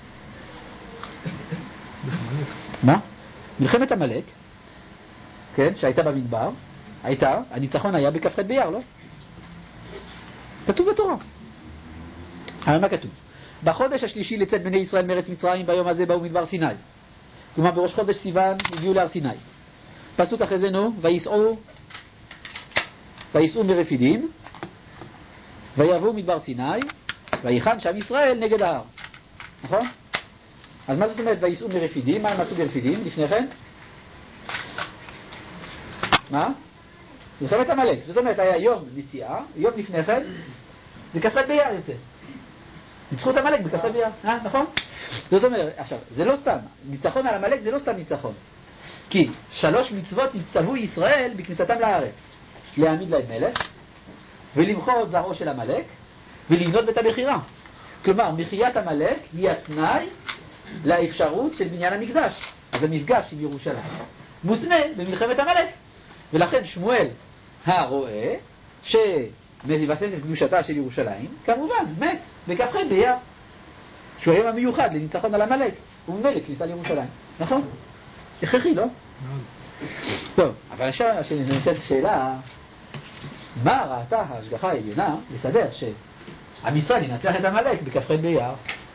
מה? מלחמת עמלק, כן, שהייתה במדבר, הייתה, הניצחון היה בכ"ח באייר, לא? כתוב בתורה. אבל מה כתוב? בחודש השלישי לצאת בני ישראל מארץ מצרים, ביום הזה באו מדבר סיני. כלומר, בראש חודש סיוון הגיעו להר סיני. פסוק אחרי זה, נו, ויסעו, ויסעו מרפידים, ויבואו מדבר סיני, ויחן שם ישראל נגד ההר. נכון? אז מה זאת אומרת ויסעו מרפידים? מה הם עשו ברפידים לפני כן? מה? מלחמת עמלק. זאת אומרת, היה יום נסיעה, יום לפני כן, זה כ"ח באייר יוצא. ניצחו את עמלק בכ"ח באייר, אה? נכון? זאת אומרת, עכשיו, זה לא סתם, ניצחון על עמלק זה לא סתם ניצחון. כי שלוש מצוות נצטוו ישראל בכניסתם לארץ. להעמיד להם מלך, ולמחות זרעו של עמלק, ולבנות בית המחירה. כלומר, מחיית עמלק היא התנאי לאפשרות של בניין המקדש. אז המפגש עם ירושלים מותנה במלחמת עמלק. ולכן שמואל הרואה שמבסס את קדושתה של ירושלים, כמובן, מת בכ"ח באייר, שהוא היום המיוחד לניצחון על עמלק, וממילא כניסה לירושלים. נכון? הכרחי, לא? טוב, אבל עכשיו נשאלת השאלה, מה ראתה ההשגחה העליונה לסדר שעם ישראל ינצח את עמלק בכ"ח באייר?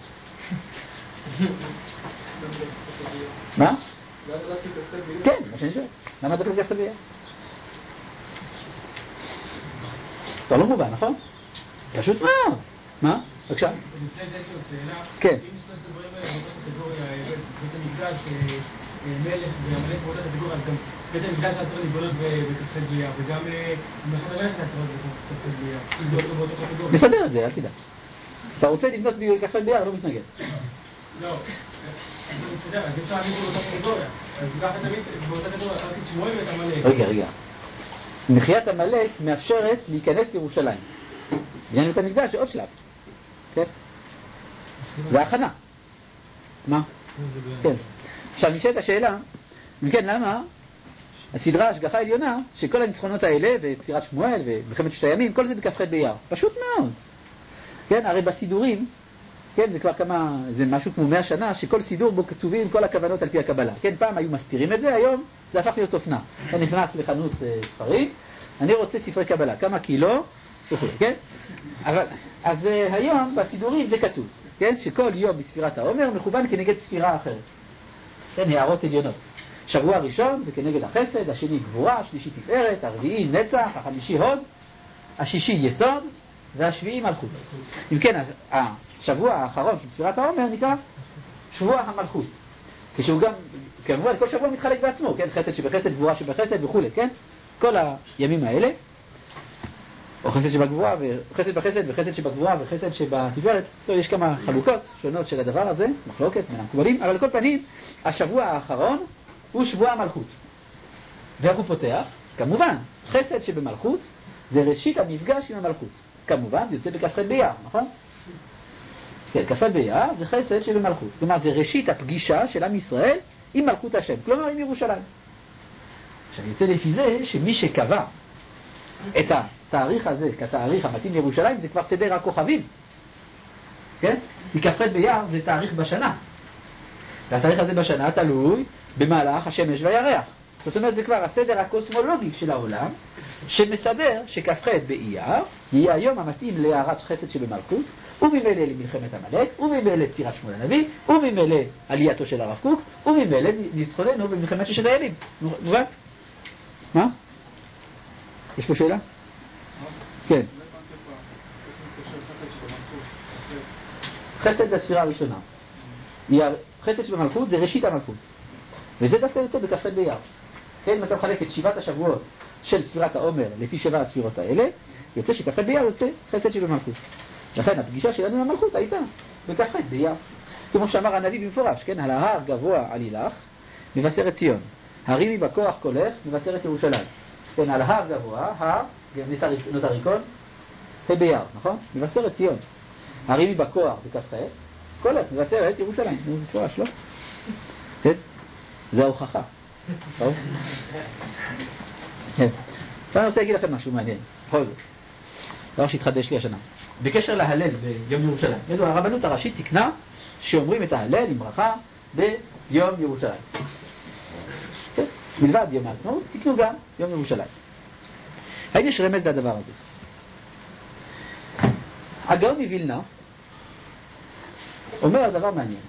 מה? כן, מה שאני שואל. למה דווקא בכ"ח באייר? כבר לא מובן, נכון? פשוט מה? מה? בבקשה? לפני זה יש עוד שאלה. כן. אם שלושת הדברים האלה באותה קטגוריה, בית המקדש, מלך ועמלק באותה קטגוריה, אז גם בית המקדש היה צריך להתבנות בכ"ח באייר, וגם מלחמת המלך היה צריך בכ"ח באייר. אם זה באותה קטגוריה. נסדר את זה, אל תדע. אתה רוצה לבנות בכ"ח באייר, לא מתנגד. לא. אני מסתדר, אז אפשר להגיד באותה קטגוריה. אז ככה תמיד באותה קטגוריה, רק את שמואל ואת עמלק. רגע, רגע. מחיית עמלק מאפשרת להיכנס לירושלים. בניין בית המקדש זה עוד שלב. כן? זה הכנה. מה? כן. עכשיו נשאלת השאלה, וכן, למה הסדרה השגחה העליונה, שכל הניצחונות האלה, ופטירת שמואל ומלחמת ששת הימים, כל זה בכ"ח באייר. פשוט מאוד. כן? הרי בסידורים, כן, זה כבר כמה, זה משהו כמו מאה שנה, שכל סידור בו כתובים כל הכוונות על פי הקבלה. כן, פעם היו מסתירים את זה, היום זה הפך להיות אופנה. אני נכנס לחנות ספרים, אני רוצה ספרי קבלה, כמה קילו, וכו', כן? אבל, אז היום בסידורים זה כתוב, כן? שכל יום בספירת העומר מכוון כנגד ספירה אחרת. כן, הערות עליונות. שבוע ראשון זה כנגד החסד, השני גבורה, השלישי תפארת, הרביעי נצח, החמישי הוד, השישי יסוד, והשביעי מלכות. אם כן, השבוע האחרון של ספירת העומר נקרא שבוע המלכות. כשהוא גם, כמובן, כל שבוע מתחלק בעצמו, כן? חסד שבחסד, גבורה שבחסד וכו', כן? כל הימים האלה, או חסד שבגבורה, וחסד בחסד, וחסד שבגבורה, וחסד שבתפארת. טוב, יש כמה חלוקות שונות של הדבר הזה, מחלוקת בין המקובלים, אבל לכל פנים, השבוע האחרון הוא שבוע המלכות. ואיך הוא פותח? כמובן, חסד שבמלכות זה ראשית המפגש עם המלכות. כמובן, זה יוצא בכ"ח באייר, נכון? כן, כ"ח באייר זה חסד שבמלכות. כלומר, זה ראשית הפגישה של עם ישראל עם מלכות השם, כלומר עם ירושלים. עכשיו, יוצא לפי זה שמי שקבע את התאריך הזה כתאריך המתאים לירושלים זה כבר סדר הכוכבים. כן? כי כ"ח באייר זה תאריך בשנה. והתאריך הזה בשנה תלוי במהלך השמש והירח. זאת אומרת, זה כבר הסדר הקוסמולוגי של העולם, שמסדר שכ"ח באייר יהיה היום המתאים להארת חסד שבמלכות, וממילא למלחמת עמלק, וממילא פטירת שמואל הנביא, וממילא עלייתו של הרב קוק, וממילא ניצחוננו במלחמת ששת הימים. מובן? מה? יש פה שאלה? כן. חסד זה הספירה הראשונה. חסד שבמלכות זה ראשית המלכות. וזה דווקא יוצא בכ"ח באייר. כן, אם אתה מחלק את שבעת השבועות של ספירת העומר לפי שבע הספירות האלה, יוצא שכ"ח באייר יוצא חסד שבמלכות. לכן הפגישה שלנו עם המלכות הייתה בכ"ח באייר. כמו שאמר הנביא במפורש, כן, על ההר גבוה עלילך, מבשרת ציון. הרימי בכוח קולך, מבשרת ירושלים. כן, על ההר גבוה, הר, נוטריקון, ה' באייר, נכון? מבשרת ציון. הרימי בכוח בכ"ח, קולך, מבשרת ירושלים. נו, זה מפורש, לא? כן? זה ההוכחה. טוב? כן. עכשיו אני רוצה להגיד לכם משהו מעניין, בכל זאת. דבר שהתחדש לי השנה. בקשר להלל ביום ירושלים. הרבנות הראשית תקנה שאומרים את ההלל עם ברכה ביום ירושלים. כן? מלבד יום העצמאות, תקנו גם יום ירושלים. האם יש רמז לדבר הזה? הגאון מווילנה אומר דבר מעניין.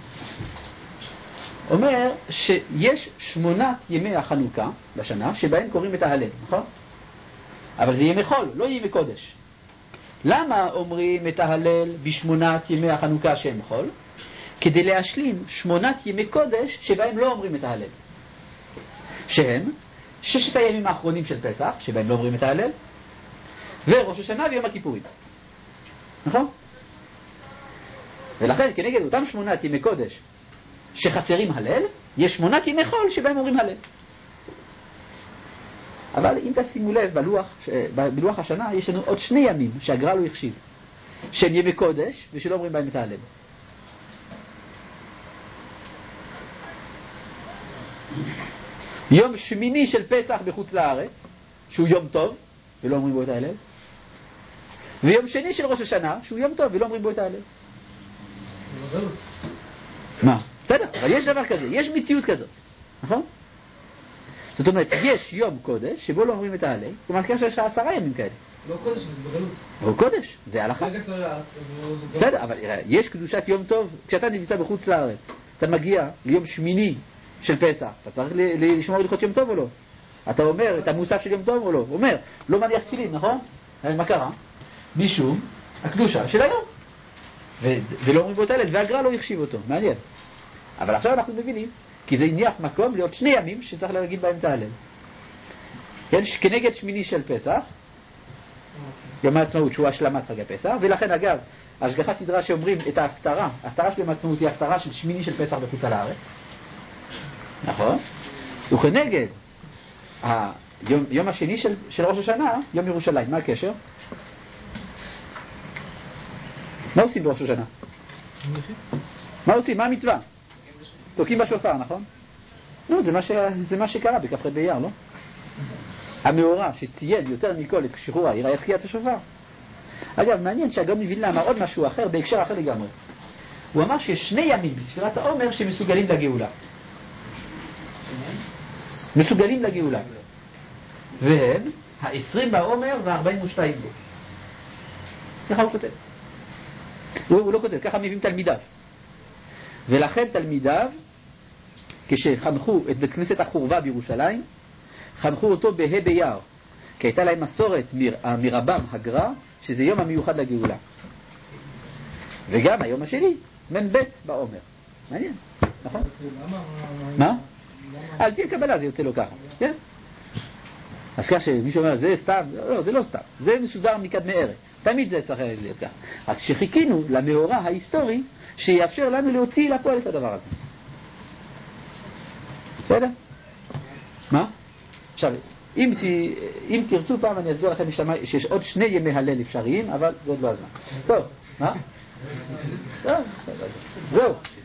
אומר שיש שמונת ימי החנוכה בשנה שבהם קוראים את ההלל, נכון? אבל זה ימי חול, לא ימי קודש. למה אומרים את ההלל בשמונת ימי החנוכה שהם חול? כדי להשלים שמונת ימי קודש שבהם לא אומרים את ההלל. שהם ששת הימים האחרונים של פסח, שבהם לא אומרים את ההלל, וראש השנה ויום הכיפורים. נכון? ולכן כנגד אותם שמונת ימי קודש שחסרים הלל, יש שמונת ימי חול שבהם אומרים הלל. אבל אם תשימו לב, בלוח, בלוח השנה יש לנו עוד שני ימים שהגר"א לא החשיב, שהם ימי קודש ושלא אומרים בהם את ההלל. יום שמיני של פסח בחוץ לארץ, שהוא יום טוב ולא אומרים בו את ההלל, ויום שני של ראש השנה שהוא יום טוב ולא אומרים בו את ההלל. מה? בסדר, אבל יש דבר כזה, יש מציאות כזאת, נכון? זאת אומרת, יש יום קודש שבו לא אומרים את ההלל, כלומר כאשר יש עשרה ימים כאלה. לא קודש, זה בגלות. לא קודש, זה הלכה. בסדר, אבל יש קדושת יום טוב, כשאתה נמצא בחוץ לארץ, אתה מגיע ליום שמיני של פסח, אתה צריך לשמור הלכות יום טוב או לא? אתה אומר את המוסף של יום טוב או לא? הוא אומר, לא מניח תפילין, נכון? מה קרה? משום הקדושה של היום. ולא אומרים בו את ההלל, והגר"א לא החשיב אותו, מעניין. אבל עכשיו אנחנו מבינים, כי זה הניח מקום להיות שני ימים שצריך להגיד בהם את ההלל. כן, כנגד שמיני של פסח, יום העצמאות שהוא השלמת חג הפסח, ולכן אגב, השגחה סדרה שאומרים את ההפטרה, ההפטרה של יום העצמאות היא ההפטרה של שמיני של פסח בחוץ לארץ. נכון? וכנגד היום, יום השני של, של ראש השנה, יום ירושלים, מה הקשר? מה עושים בראש השנה? מה עושים? מה המצווה? תוקים בשופר, נכון? לא, זה מה, ש... זה מה שקרה בכ"ח באייר, לא? המאורע שציין יותר מכל את שחרור העיר היה תקיעת השופר. אגב, מעניין שהגאון מווילנה אמר עוד משהו אחר, בהקשר אחר לגמרי. הוא אמר שיש שני ימים בספירת העומר שמסוגלים לגאולה. מסוגלים לגאולה. והם ה-עשרים בעומר וה-ארבעים ושתיים בו. ככה הוא כותב. הוא, הוא לא כותב, ככה מביאים תלמידיו. ולכן תלמידיו, כשחנכו את בית כנסת החורבה בירושלים, חנכו אותו בה' באייר, כי הייתה להם מסורת מר, מרבם הגר"א, שזה יום המיוחד לגאולה. וגם היום השני, מן בית בעומר. מעניין, נכון? מה? על פי הקבלה זה יוצא לו ככה, כן? אז כך שמישהו אומר, זה סתם, לא, זה לא סתם, זה מסודר מקדמי ארץ, תמיד זה צריך להיות ככה. רק שחיכינו למאורע ההיסטורי שיאפשר לנו להוציא לפועל את הדבר הזה. בסדר? מה? עכשיו, אם, ת, אם תרצו פעם אני אסביר לכם שיש עוד שני ימי הלל אפשריים, אבל זה עוד לא הזמן. טוב, מה? טוב, זהו.